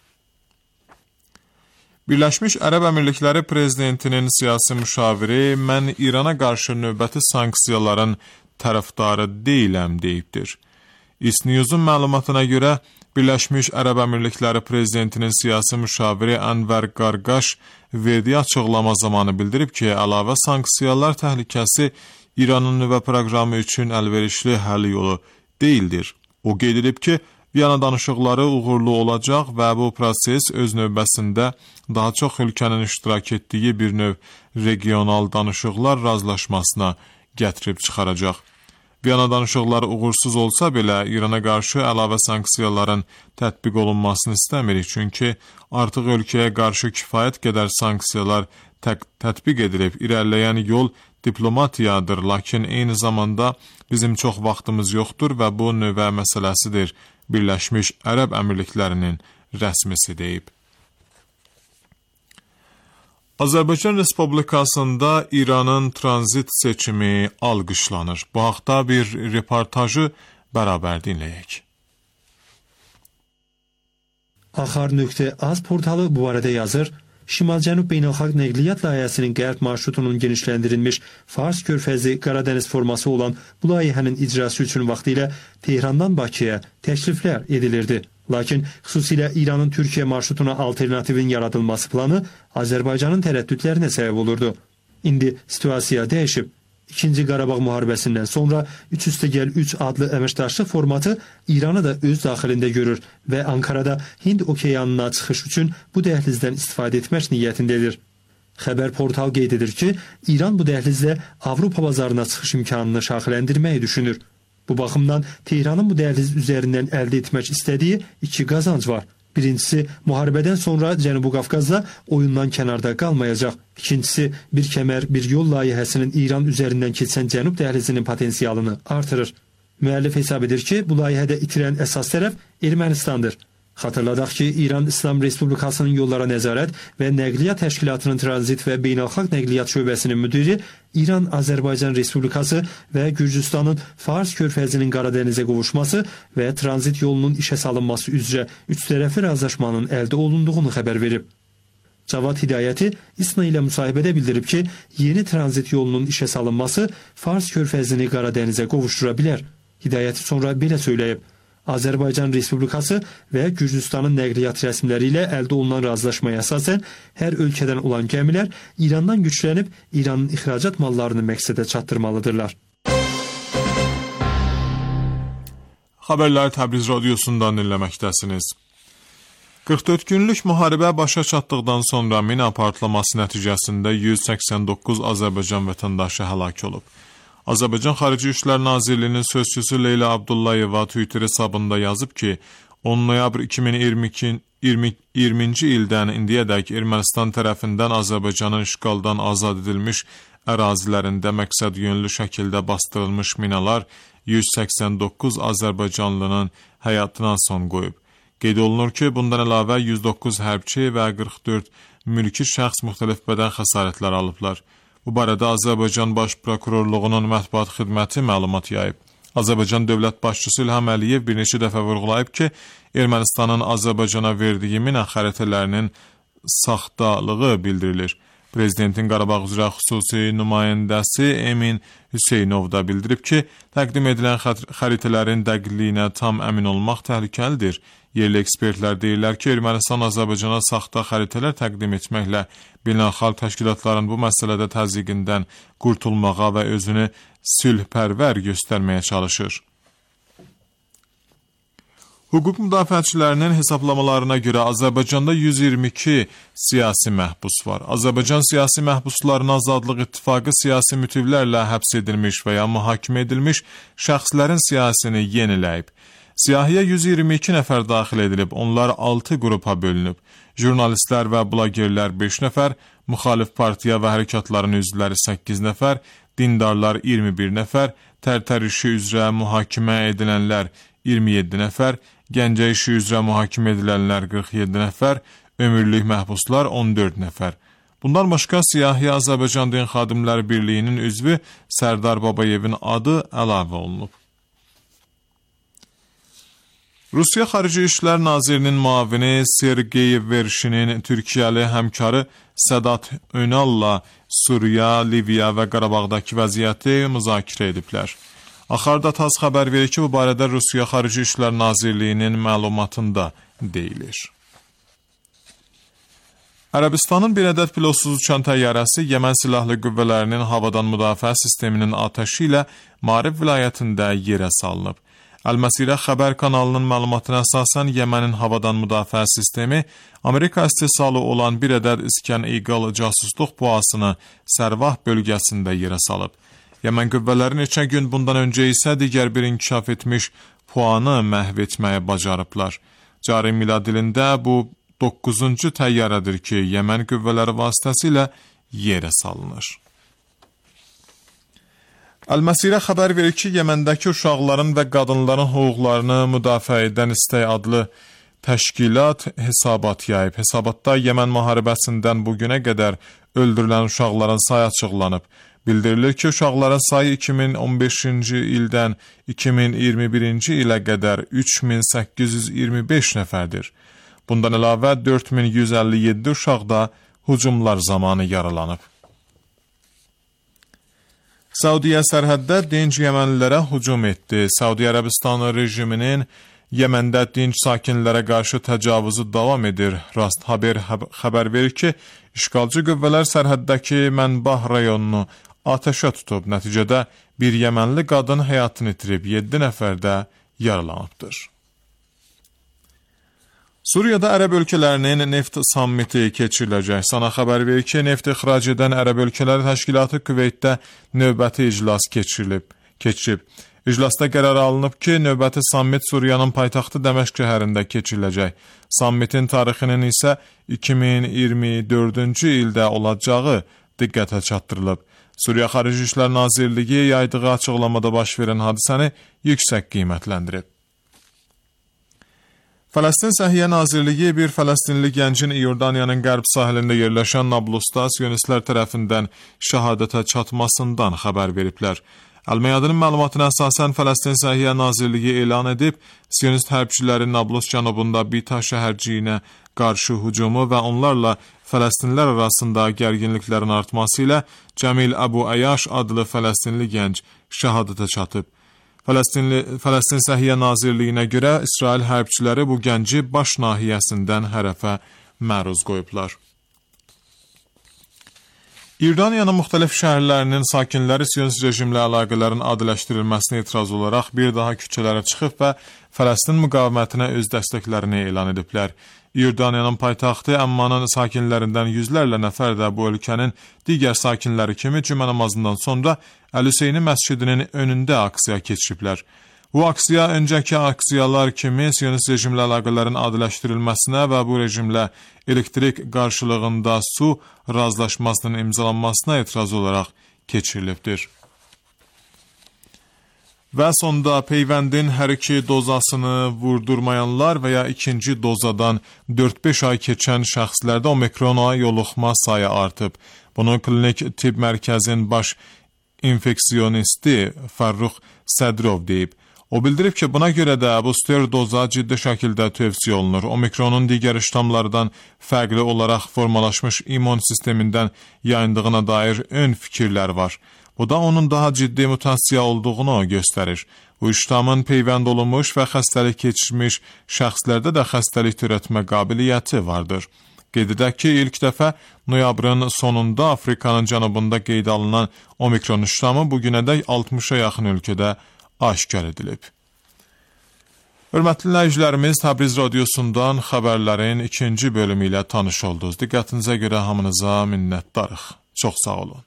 Birləşmiş Ərəb Əmirlikləri Prezidentinin siyasi müşaviri mən İrana qarşı növbəti sanksiyaların tərəfdarı deyiləm deyibdir. İsniyuzun məlumatına görə Birləşmiş Ərəb Əmirlikləri Prezidentinin siyasi müşaviri Ənvər Qarqaş verdiyi açıqlama zamanı bildirib ki, əlavə sanksiyalar təhlükəsi İranın nüvə proqramı üçün əlverişli həll yolu deyildir. O qeyd edib ki, Viyana danışıqları uğurlu olacaq və bu proses öz növbəsində daha çox ölkənin iştirak etdiyi bir növ regional danışıqlar razılaşmasına gətirib çıxaracaq. Viyana danışıqları uğursuz olsa belə İrana qarşı əlavə sanksiyaların tətbiq olunmasını istəmirik, çünki artıq ölkəyə qarşı kifayət qədər sanksiyalar tətbiq edilib. İrəliləyən yol diplomatiyadır, lakin eyni zamanda bizim çox vaxtımız yoxdur və bu nüvə məsələsidir. Birləşmiş Ərəb Əmirliklərinin rəsmisi deyib. Azərbaycan Respublikasında İranın tranzit seçimi alqışlanır. Bu haqda bir reportajı bərabər dinləyək. Axar.az portalı bu arada yazır. Şimal-Cənub Beynəlxalq Nəqliyyat Layihəsinin qərb marşrutunun genişləndirilmiş Fars Körfəzi Qaradəniz forması olan bu layihənin icrası üçün vaxtilə Tehrandan Bakıya təkliflər edilirdi. Lakin xüsusilə İranın Türkiyə marşrutuna alternativin yaradılması planı Azərbaycanın tərəddüdlərinə səbəb olurdu. İndi situasiya dəyişib. İkinci Qarabağ müharibəsindən sonra üç üstə gəl üç adlı əməkdaşlıq formatı İranı da öz daxilində görür və Ankarada Hind okeanına çıxış üçün bu dəhlizdən istifadə etmək niyyətindədir. Xəbər portal qeyd edir ki, İran bu dəhlizlə Avropa bazarına çıxış imkanını şaxiləndirməyi düşünür. Bu baxımdan Tehranın bu dəhliz üzərindən əldə etmək istədiyi iki qazanc var. Birincisi, müharibədən sonra Cənubi Qafqazda oyundan kənarda qalmayacaq. İkincisi, bir kəmər, bir yol layihəsinin İran üzərindən keçən Cənub dəhlizinin potensialını artırır. Müəllif hesab edir ki, bu layihədə itirən əsas tərəf Ermənistandır. Xatırladaq ki, İran İslam Respublikasının Yollara Nəzarət və Nəqliyyat Təşkilatının Tranzit və Beynəlxalq Nəqliyyat Şöbəsinin müdiri İran Azərbaycan Respublikası və Gürcüstanın Fars körfəzinin Qaradənizə qovuşması və tranzit yolunun işə salınması üzrə üç tərəfli razılaşmanın əldə olunduğunu xəbər verib. Cavad Hidayəti İSNA ilə müsahibədə bildirib ki, yeni tranzit yolunun işə salınması Fars körfəzini Qaradənizə qovuşdura bilər. Hidayəti sonra belə söyləyib. Azərbaycan Respublikası və Gürcüstanın nəqliyyat rəsmləri ilə əldə olunan razılaşmaya əsasən hər ölkədən olan gəmilər İrandan güclənib İranın ixracat mallarını məqsədə çatdırmalıdırlar. Xəbərləri Təbriz radiosundan dinləməkdəsiniz. qırx dörd günlük müharibə başa çatdıqdan sonra mina partlaması nəticəsində yüz səksən doqquz Azərbaycan vətəndaşı həlak olub. Azərbaycan Xarici İşlər Nazirliyinin sözçüsü Leyla Abdullayeva Twitter hesabında yazıb ki, on noyabr iki min iyirminci ildən indiyədək Ermənistan tərəfindən Azərbaycanın işğaldan azad edilmiş ərazilərində məqsəd yönlü şəkildə bastırılmış minalar yüz səksən doqquz Azərbaycanlının həyatına son qoyub. Qeyd olunur ki, bundan əlavə yüz doqquz hərbçi və qırx dörd mülki şəxs müxtəlif bədən xəsarətləri alıblar. Bu barədə Azərbaycan Baş Prokurorluğunun mətbuat xidməti məlumat yayıb. Azərbaycan Dövlət Başçısı İlham Əliyev bir neçə dəfə vurğulayıb ki, Ermənistanın Azərbaycana verdiyi mina xəritələrinin saxtalığı bildirilir. Prezidentin Qarabağ üzrə xüsusi nümayəndəsi Emin Hüseynov da bildirib ki, təqdim edilən xəritələrin dəqiqliyinə tam əmin olmaq təhlükəlidir. Yerli ekspertlər deyirlər ki, Ermənistan Azərbaycana saxta xəritələr təqdim etməklə beynəlxalq təşkilatların bu məsələdə təzyiqindən qurtulmağa və özünü sülhpərvər göstərməyə çalışır. Hüquq müdafiəçilərinin hesablamalarına görə Azərbaycanda yüz iyirmi iki siyasi məhbus var. Azərbaycan siyasi məhbusların Azadlıq İttifaqı siyasi mütivlərlə həbs edilmiş və ya mühakimə edilmiş şəxslərin siyasini yeniləyib. Siyahıya yüz iyirmi iki nəfər daxil edilib, onlar altı qrupa bölünüb. Jurnalistlər və blogerlər beş nəfər, müxalif partiya və hərəkatların üzvləri səkkiz nəfər, dindarlar iyirmi bir nəfər, tərtər işi üzrə mühakimə edilənlər iyirmi yeddi nəfər, Gəncə işi üzrə mühakimə edilənlər qırx yeddi nəfər, ömürlük məhbuslar on dörd nəfər. Bundan başqa siyahıya Azərbaycan Din Xadimləri Birliyinin üzvü Sərdar Babayevin adı əlavə olunub. Rusiya Xarici İşlər Nazirinin müavini Sergey Vershinin Türkiyəli həmkarı Sədat Önal'la Suriya, Liviya və Qarabağdakı vəziyyəti müzakirə ediblər. Axarda TASS xəbər verir ki, bu barədə Rusiya Xarici İşlər Nazirliyinin məlumatında deyilir. Ərəbistanın bir ədəd pilotsuz uçan təyyarəsi Yəmən silahlı qüvvələrinin havadan müdafiə sisteminin atəşi ilə Marib vilayətində yerə salınıb. Əl-Məsirə xəbər kanalının məlumatına əsasən Yəmənin havadan müdafiə sistemi Amerika istehsalı olan bir ədəd İskən Eagle casusluq puasını Sərvah bölgəsində yerə salıb. Yəmən qüvvələri neçə gün bundan öncə isə digər bir inkişaf etmiş puanı məhv etməyə bacarıblar. Cari milad ilində bu doqquzuncu təyyarədir ki, Yəmən qüvvələri vasitəsilə yerə salınır. Əl-Məsirə xəbər verir ki, Yəməndəki uşaqların və qadınların hüquqlarını müdafiə edən İstək adlı təşkilat hesabat yayıb. Hesabatda Yəmən müharibəsindən bu günə qədər öldürülən uşaqların sayı açıqlanıb. Bildirilir ki, uşaqların sayı iki min on beşinci ildən iki min iyirmi birinci ilə qədər üç min səkkiz yüz iyirmi beş nəfərdir. Bundan əlavə dörd min yüz əlli yeddi uşaq da hücumlar zamanı yaralanıb. Saudiya sərhəddə dinc Yəmənlilərə hücum etdi. Saudiya Ərəbistanı rejiminin Yəməndə dinc sakinlərə qarşı təcavüzü davam edir. Rast haber xəbər verir ki, işğalcı qüvvələr sərhəddəki Mənbah rayonunu atəşə tutub. Nəticədə bir Yəmənli qadın həyatını itirib, yeddi nəfər də yaralanıbdır. Suriyada Ərəb ölkələrinin neft sammiti keçiriləcək. Sana xəbər verir ki, neft ixrac edən Ərəb ölkələri təşkilatı Küveytdə növbəti iclas keçirilib. keçib. İclasda qərar alınıb ki, növbəti sammit Suriyanın paytaxtı Dəməşq şəhərində keçiriləcək. Sammitin tarixinin isə iki min iyirmi dördüncü ildə olacağı diqqətə çatdırılıb. Suriya Xarici İşlər Nazirliyi yaydığı açıqlamada baş verən hadisəni yüksək qiymətləndirib. Fələstin Səhiyyə Nazirliyi bir Fələstinli gəncin İordaniyanın qərb sahilində yerləşən Nablusda Siyonistlər tərəfindən şəhadətə çatmasından xəbər veriblər. Əl-Məyadinin məlumatına əsasən Fələstin Səhiyyə Nazirliyi elan edib, Siyonist hərbçilərin Nablus cənubunda Bita şəhərciyinə qarşı hücumu və onlarla Fələstinlər arasında gərginliklərin artması ilə Cəmil Əbu Əyaş adlı Fələstinli gənc şəhadətə çatıb. Fələstinli, Fələstin Səhiyyə Nazirliyinə görə İsrail hərbçiləri bu gənci baş nahiyəsindən hərəfə məruz qoyublar. İordaniyanın müxtəlif şəhərlərinin sakinləri Siyonist rejimlə əlaqələrin adiləşdirilməsinə etiraz olaraq bir daha küçələrə çıxıb və Fələstin müqavimətinə öz dəstəklərini elan ediblər. İordaniyanın paytaxtı Əmmanın sakinlərindən yüzlərlə nəfər də bu ölkənin digər sakinləri kimi cümə namazından sonra Əl-Hüseyni məscidinin önündə aksiya keçiriblər. Bu aksiya öncəki aksiyalar kimi Siyonist rejimlə əlaqələrin adiləşdirilməsinə və bu rejimlə elektrik qarşılığında su razılaşmasının imzalanmasına etiraz olaraq keçirilibdir. Və sonda peyvəndin hər iki dozasını vurdurmayanlar və ya ikinci dozadan dörd beş ay keçən şəxslərdə omikrona yoluxma sayı artıb. Bunu Klinik Tibb Mərkəzinin baş infeksiyonisti Fərrux Sədrov deyib. O bildirib ki, buna görə də booster doza ciddi şəkildə tövsiyə olunur. Omikronun digər ştamlardan fərqli olaraq formalaşmış immün sistemindən yayındığına dair ön fikirlər var. Bu da onun daha ciddi mutasiya olduğunu göstərir. Bu ştamın peyvənd olunmuş və xəstəlik keçirmiş şəxslərdə də xəstəlik törətmə qabiliyyəti vardır. Qeyd edək ki, ilk dəfə noyabrın sonunda Afrikanın cənubunda qeyd alınan omikron ştamı bugünədək altmışa yaxın ölkədə aşkar edilib. Hörmətli dinləyicilərimiz, Təbriz radiosundan xəbərlərin ikinci bölümü ilə tanış oldunuz. Diqqətinizə görə hamınıza minnətdarıq. Çox sağ olun.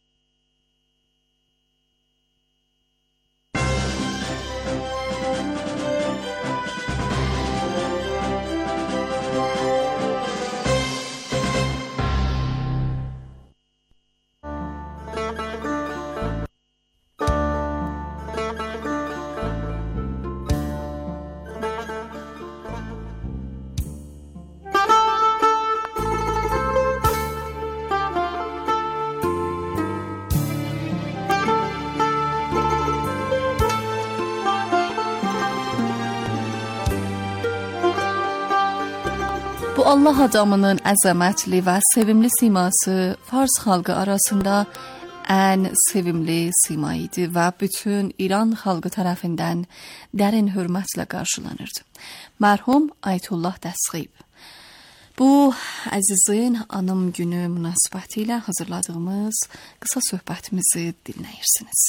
Bu Allah adamının əzəmətli və sevimli siması Fars xalqı arasında ən sevimli sima idi və bütün İran xalqı tərəfindən dərin hörmətlə qarşılanırdı. Mərhum Ayətullah Dəstğib. Bu əzizin anım günü münasibəti ilə hazırladığımız qısa söhbətimizi dinləyirsiniz.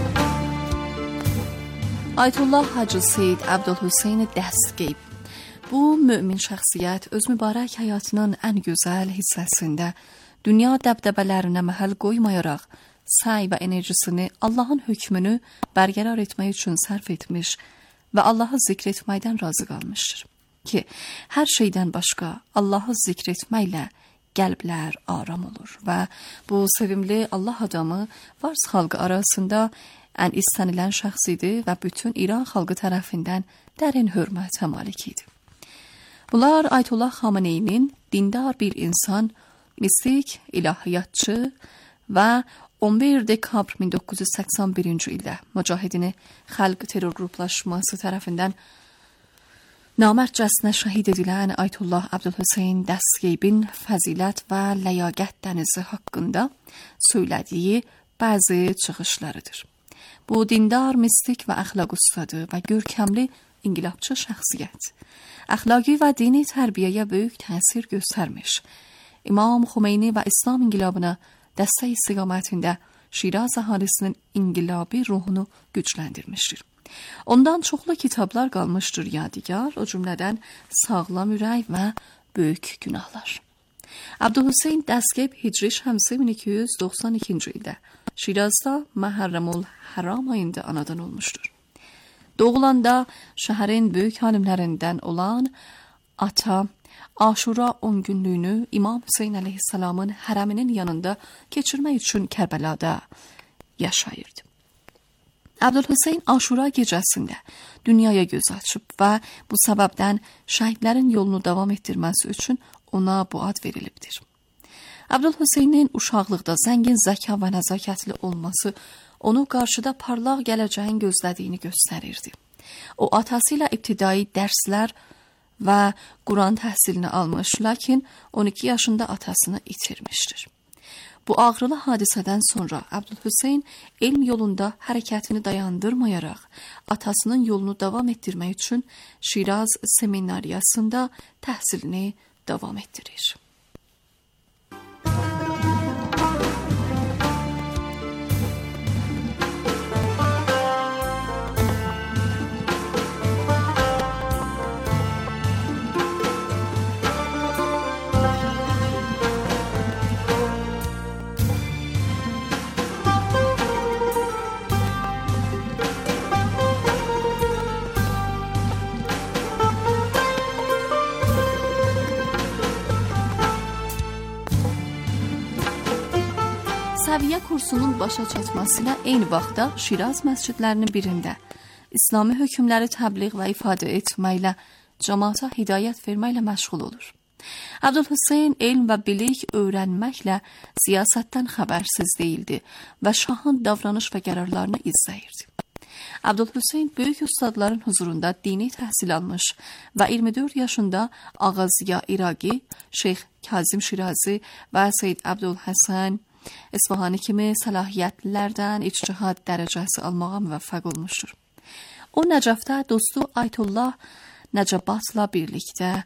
Ayətullah Hacı Seyid Əbdülhüseyn Dəstğib. Bu mömin şəxsiyyət öz mübarək həyatının ən gözəl hissəsində dünya dəbdəbələrinə məhəl qoymayaraq səy və enerjisini Allahın hökmünü bərqərar etmək üçün sərf etmiş və Allahı zikr etməkdən razı qalmışdır. Ki, hər şeydən başqa Allahı zikr etməklə qəlblər aram olur və bu sevimli Allah adamı Fars xalqı arasında ən istənilən şəxs idi və bütün İran xalqı tərəfindən dərin hörmətə malik idi. Bunlar Ayətullah Xameneyinin dindar bir insan, mistik, ilahiyyatçı və on bir dekabr min doqquz yüz səksən birinci ildə Mücahidin Xalq terror qruplaşması tərəfindən namərtcəsinə şəhid edilən Ayətullah Abdülhüseyn Dəstgeybin fəzilət və ləyaqət dənizi haqqında söylədiyi bəzi çıxışlarıdır. Bu dindar, mistik və əxlaq ustadı və görkəmli inqilabçı şəxsiyyət, əxlaqi və dini tərbiyəyə böyük təsir göstərmiş, İmam Xomeyni və İslam inqilabına dəstək istiqamətində Şiraz əhalisinin inqilabi ruhunu gücləndirmişdir. Ondan çoxlu kitablar qalmışdır yadigar, o cümlədən Sağlam Ürək və Böyük Günahlar. Abdülhüseyn Dəstgeyb Hicri Şəmsi min iki yüz doxsan ikinci ildə Şirazda Məhərrəmül Haram ayında anadan olmuşdur. Doğulanda şəhərin böyük alimlərindən olan ata Aşura on günlüyünü İmam Hüseyn əleyhissalamın hərəminin yanında keçirmək üçün Kərbəlada yaşayırdı. Abdülhüseyn Aşura gecəsində dünyaya göz açıb və bu səbəbdən şəhidlərin yolunu davam etdirməsi üçün ona bu ad verilibdir. Abdülhüseynin uşaqlıqda zəngin zəka və nəzakətli olması onu qarşıda parlaq gələcəyin gözlədiyini göstərirdi. O atası ilə ibtidai dərslər və Quran təhsilini almış, lakin on iki yaşında atasını itirmişdir. Bu ağrılı hadisədən sonra Abdülhüseyn elm yolunda hərəkətini dayandırmayaraq atasının yolunu davam etdirmək üçün Şiraz seminariyasında təhsilini davam etdirir. Səviyyə kursunun başa çatmasıyla eyni vaxtda Şiraz məscidlərinin birində İslami hökmləri təbliğ və ifadə etməklə, cəmaata hidayət verməklə məşğul olur. Abdülhüseyn elm və bilik öyrənməklə siyasətdən xəbərsiz deyildi və şahın davranış və qərarlarını izləyirdi. Abdülhüseyn böyük ustadların huzurunda dini təhsil almış və iyirmi dörd yaşında Ağa Ziya İraqi, Şeyx Kazim Şirazi və Seyyid Abdülhəsən İsfahani kimi səlahiyyətlilərdən ictihad dərəcəsi almağa müvəffəq olmuşdur. O Nəcəfdə dostu Ayətullah Nəcabatla birlikdə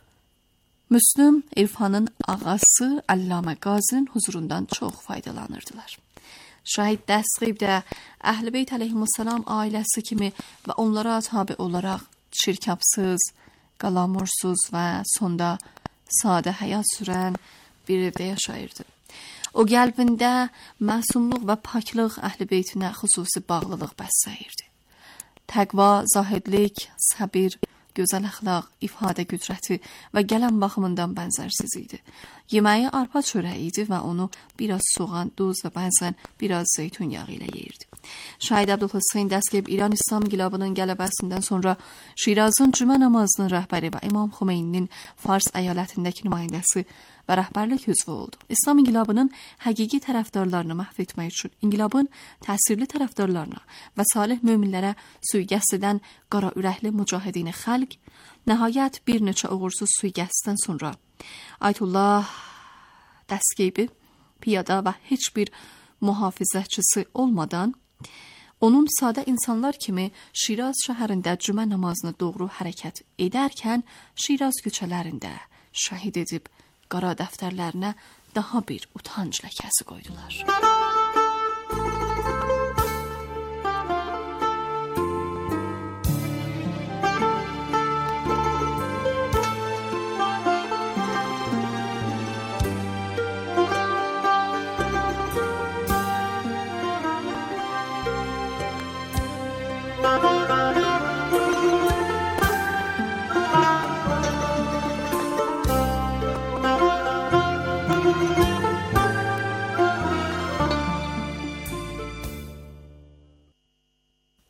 Müslüm İrfanın ağası Allamə Qazinin huzurundan çox faydalanırdılar. Şəhid Dəstgeyb də Əhl-i Beyt əleyhissalam ailəsi kimi və onlara tabi olaraq çirkabsız, qalamursuz və sonda sadə həyat sürən bir evdə yaşayırdı. O qəlbində məsumluq və paklıq Əhl-i Beytinə xüsusi bağlılıq bəsləyirdi. Təqva, zahidlik, səbir, gözəl əxlaq, ifadə qüdrəti və qələm baxımından bənzərsiz idi. Yeməyi arpa çörəyi idi və onu biraz soğan, duz və bəzən biraz zeytun yağı ilə yeyirdi. Şəhid Abdülhüseyn Dəstgeyb İran İslam inqilabının qələbəsindən sonra Şirazın cümə namazının rəhbəri və İmam Xomeyninin Fars əyalətindəki nümayəndəsi və rəhbərlik üzvü oldu. İslam inqilabının həqiqi tərəfdarlarını məhv etmək üçün inqilabın təsirli tərəfdarlarına və salih möminlərə sui-qəsd edən qara ürəkli mücahidin xalq nəhayət bir neçə uğursuz sui-qəsddən sonra Ayətullah Dəstgeybi piyada və heç bir mühafizəçisi olmadan onun sadə insanlar kimi Şiraz şəhərində cümə namazını doğru hərəkət edərkən Şiraz küçələrində şəhid edib qara dəftərlərinə daha bir utanc ləkəsi qoydular.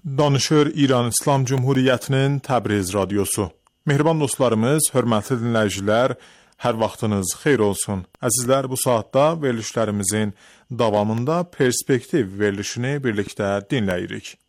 Danışır İran İslam Cumhuriyyətinin Təbriz radiosu. Mehriban dostlarımız, hörmətli dinləyicilər, hər vaxtınız xeyir olsun. Əzizlər, bu saatda verilişlərimizin davamında Perspektiv verilişini birlikdə dinləyirik.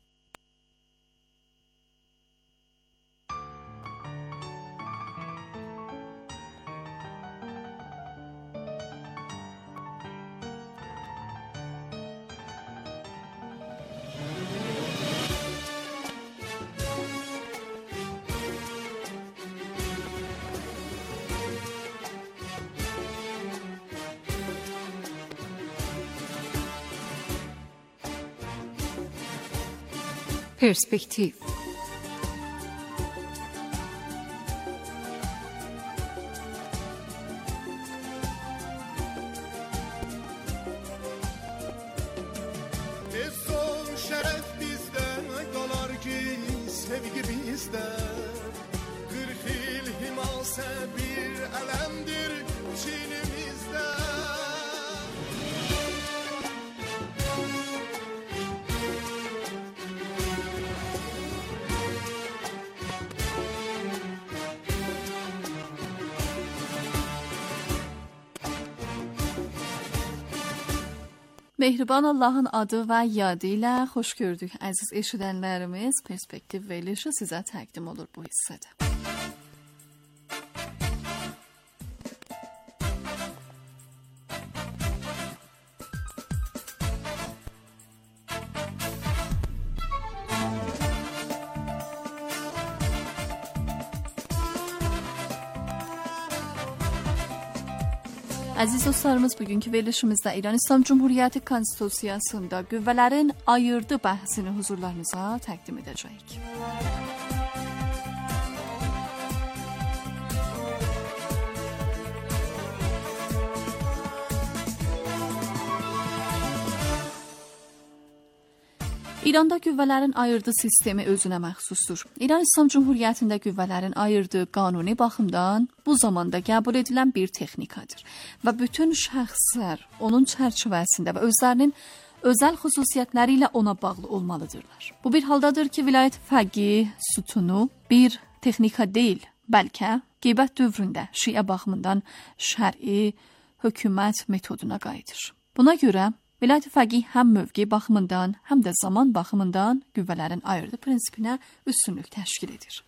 Perspektiv. Mehriban Allahın adı və yadı ilə xoş gördük əziz eşidənlərimiz. Perspektiv verilişi sizə təqdim olur bu hissədə. Əziz dostlarımız, bugünkü verilişimizdə İran İslam Cumhuriyyəti Konstitusiyasında qüvvələrin ayırdı bəhsini huzurlarınıza təqdim edəcəyik. İranda qüvvələrin ayırdı sistemi özünə məxsusdur. İran İslam Cumhuriyyətində qüvvələrin ayırdığı qanuni baxımdan bu zamanda qəbul edilən bir texnikadır və bütün şəxslər onun çərçivəsində və özlərinin özəl xüsusiyyətləri ilə ona bağlı olmalıdırlar. Bu bir haldadır ki, vilayət fəqih sütunu bir texnika deyil, bəlkə qeybət dövründə şiə baxımından şər'i hökumət metoduna qayıdır. Buna görə vilayət fəqih həm mövqe baxımından, həm də zaman baxımından qüvvələrin ayırdı prinsipinə üstünlük təşkil edir.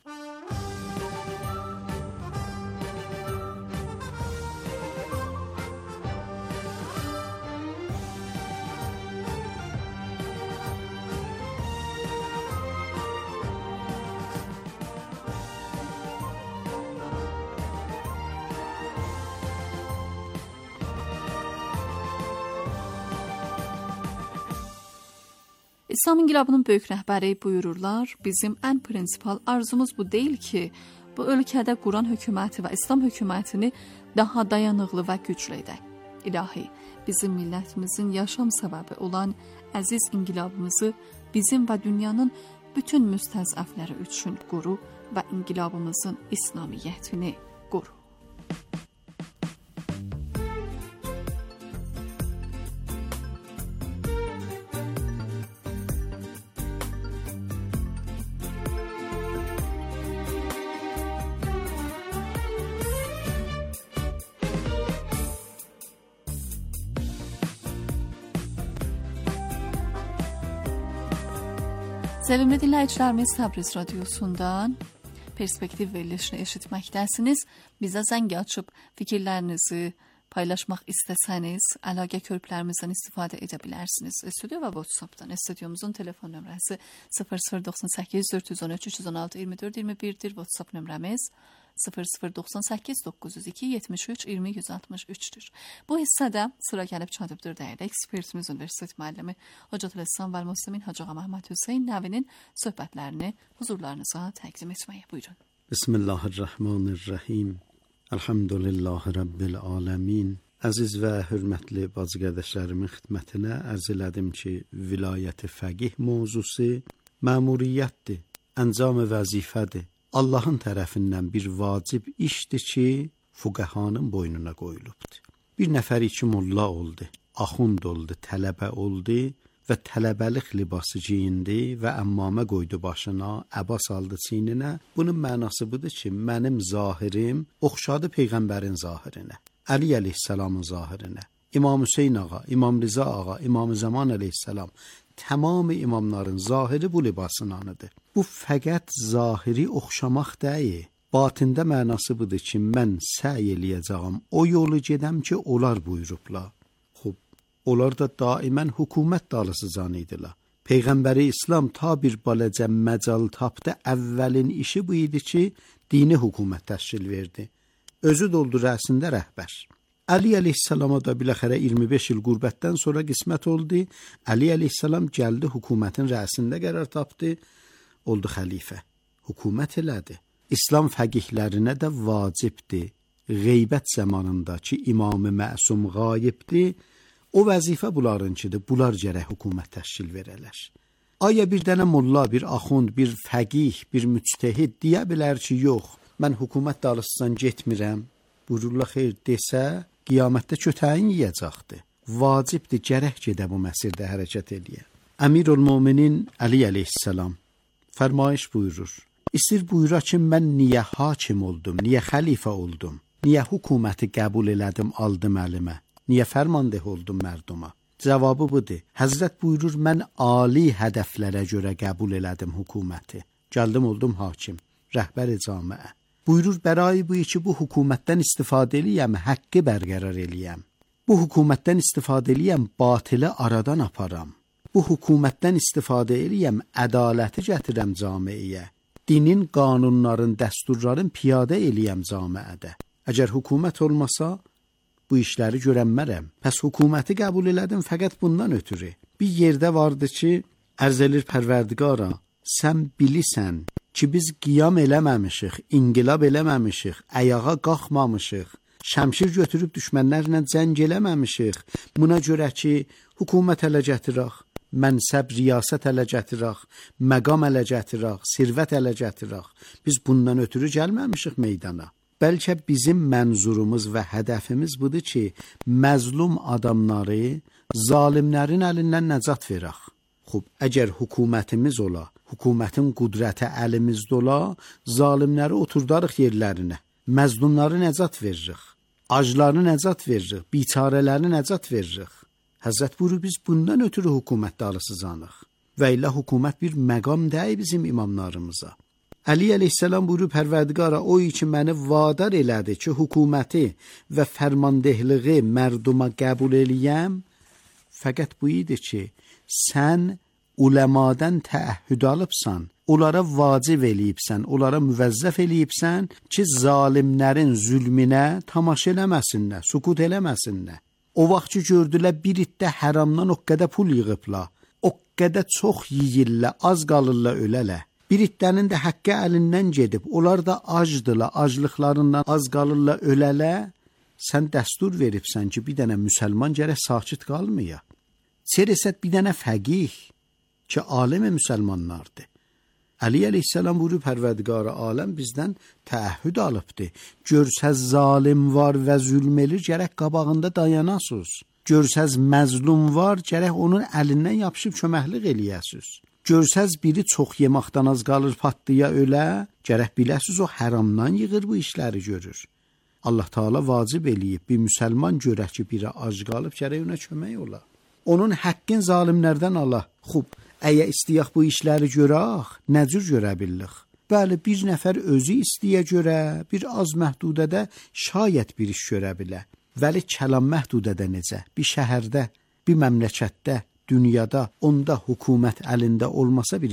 İslam İnqilabının böyük rəhbəri buyururlar, bizim ən prinsipal arzumuz bu deyil ki, bu ölkədə Quran hökuməti və İslam hökumətini daha dayanıqlı və güclü edək. İlahi, bizim millətimizin yaşam səbəbi olan əziz inqilabımızı bizim və dünyanın bütün müstəzəfləri üçün qoru və inqilabımızın İslamiyyətini qoru. Sevimli dinləyicilərimiz, Təbriz radiosundan Perspektiv verilişini eşitməkdəsiniz. Bizə zəng açıb fikirlərinizi paylaşmaq istəsəniz, əlaqə körpülərimizdən istifadə edə bilərsiniz. Studio və WhatsApp'dan. Studiomuzun telefon nömrəsi sıfır sıfır doxsan səkkiz dörd yüz on üç üç yüz on altı iyirmi dörd iyirmi birdir. WhatsApp nömrəmiz sıfır sıfır doxsan səkkiz doqquz yüz iki yetmiş üç iyirmi yüz altmış üçdür. Bu hissədə sıra gəlib çatıbdır dəyərli ekspertimiz Universitet müəllimi Hocatül İslam və Müslimin Hacı Ağa Məhəmməd Hüseyn Nəvinin söhbətlərini huzurlarınıza təqdim etməyə buyurun. Bismillahirrahmanirrahim. Elhamdülillahi Rabbil aləmin. Əziz və hörmətli bacı qardaşlarımın xidmətinə ərz elədim ki, vilayət-i fəqih mövzusu məmuriyyətdir, əncam vəzifədir. Allahın tərəfindən bir vacib işdir ki, fuqəhanın boynuna qoyulubdur. Bir nəfər iki molla oldu, axund oldu, tələbə oldu, və tələbəlik libası geyindi və əmmamə qoydu başına, əba saldı çiyninə. Bunun mənası budur ki, mənim zahirim oxşadı Peyğəmbərin zahirinə, Əli əleyhissalamın zahirinə. İmam Hüseyn ağa, İmam Rıza ağa, İmam Zaman əleyhissalam, tamam imamların zahiri bu libasınanıdır. Bu fəqət zahiri oxşamaq deyil. Batində mənası budur ki, mən səy eləyəcəyəm, o yolu gedəm ki, onlar buyurublar. Xub, onlar da daimən hökumət dalısıcan idilər. Peyğəmbəri İslam ta bir balacə məcal tapdı, əvvəlin işi bu idi ki, dini hökumət təşkil verdi. Özü doldu rəsində rəhbər. Əli əleyhissalama da biləxərə iyirmi beş il qürbətdən sonra qismət oldu. Əli əleyhissalam gəldi, hökumətin rəsində qərar tapdı, oldu xəlifə. Hökumət elədi. İslam fəqihlərinə də vacibdir. Qeybət zamanında ki, İmam-ı Məsum qayibdir, o vəzifə bunlarınkidir. Bunlar gərək hökumət təşkil verələr. Aya bir dənə molla, bir axund, bir fəqih, bir müctəhid deyə bilər ki, yox, mən hökumət dalısından getmirəm. Buyururlar, xeyr desə, qiyamətdə kötəyin yiyəcəkdir. Vacibdir, gərək gedə bu məsirdə hərəkət eləyə. Əmirül-Möminin Əli əleyhissalam fərmayış buyurur. İstir buyura ki, mən niyə hakim oldum, niyə xəlifə oldum, niyə hökuməti qəbul elədim, aldım əlimə, niyə fərmandeh oldum mərduma? Cavabı budur. Həzrət buyurur, mən ali hədəflərə görə qəbul elədim hökuməti. Gəldim oldum hakim, rəhbər-i camiə. Buyurur, bərai bu ki, bu hökumətdən istifadə eləyəm, həqqi bərqərar eləyəm. Bu hökumətdən istifadə eləyəm, batılı aradan aparam. Bu hökumətdən istifadə eləyəm, ədaləti gətirəm camiəyə. Dinin, qanunların, dəsturların piyadə eləyəm camiədə. Əgər hökumət olmasa, bu işləri görənmərəm. Pəs hökuməti qəbul elədim fəqət bundan ötürü. Bir yerdə vardı ki, ərz elir Pərverdigara, sən bilisən ki, biz qiyam eləməmişik, inqilab eləməmişik, ayağa qalxmamışıq, şəmşir götürüb düşmənlərlə cəng eləməmişik. Buna görə ki, hökumət ələ gətirək, mənsəb, riyasət ələ gətirək, məqam ələ gətirək, sirvət ələ gətirək. Biz bundan ötürü gəlməmişik meydana. Bəlkə bizim mənzurumuz və hədəfimiz budur ki, məzlum adamları zalimlərin əlindən nəcat verək. Xub, əgər hökumətimiz ola, hökumətin qudrəti əlimizdə ola, zalimləri oturdarıq yerlərinə, məzlumları nəcat veririk, acları nəcat veririk, biçarələri nəcat veririk. Həzrət buyurur, biz bundan ötürü hökumət dalısızanıq. Və ilə hökumət bir məqam deyil bizim imamlarımıza. Əli əleyhissalam buyurur, Pərverdigara, o ki məni vadar elədi ki, hökuməti və fərmandehliği mərduma qəbul eləyəm, fəqət bu idi ki, sən uləmadan təəhhüd alıbsan, onlara vacib eləyibsən, onlara müvəzzəf eləyibsən ki, zalimlərin zülmünə tamaşa eləməsinlər, sukut eləməsinlər. O vaxt ki, gördülər bir iddə həramdan o qədər pul yığıblar, o qədər çox yiyirlər, az qalırlar ölələr. Bir iddənin də haqqı əlindən gedib, onlar da acdılar, aclıqlarından az qalırlar ölələr. Sən dəstur veribsən ki, bir dənə müsəlman gərək sakit qalmaya. Çerəsət bir dənə fəqih ki, alim müsəlmanlardır. Əli əleyhissalam buyurur, Pərverdigara aləm bizdən təəhhüd alıbdır. Görsəz zalim var və zülm elir, gərək qabağında dayanasınız. Görsəz məzlum var, gərək onun əlindən yapışıb köməklik eləyəsiniz. Görsəz biri çox yemaqdan az qalır patlıya ölə, gərək biləsiniz o həramdan yığır bu işləri görür. Allah Taala vacib eləyib, bir müsəlman görək ki, biri ac qalıb, gərək ona kömək ola. Onun həqqin zalimlərdən Allah. Xub, əgər istəyək bu işləri görək, nə cür görə billik? Bəli, bir nəfər özü istəyə görə, bir az məhdudədə şayət bir iş görə bilə. Vəli kəlam məhdudədə necə? Bir şəhərdə, bir məmləkətdə, dünyada, onda hökumət əlində olmasa bir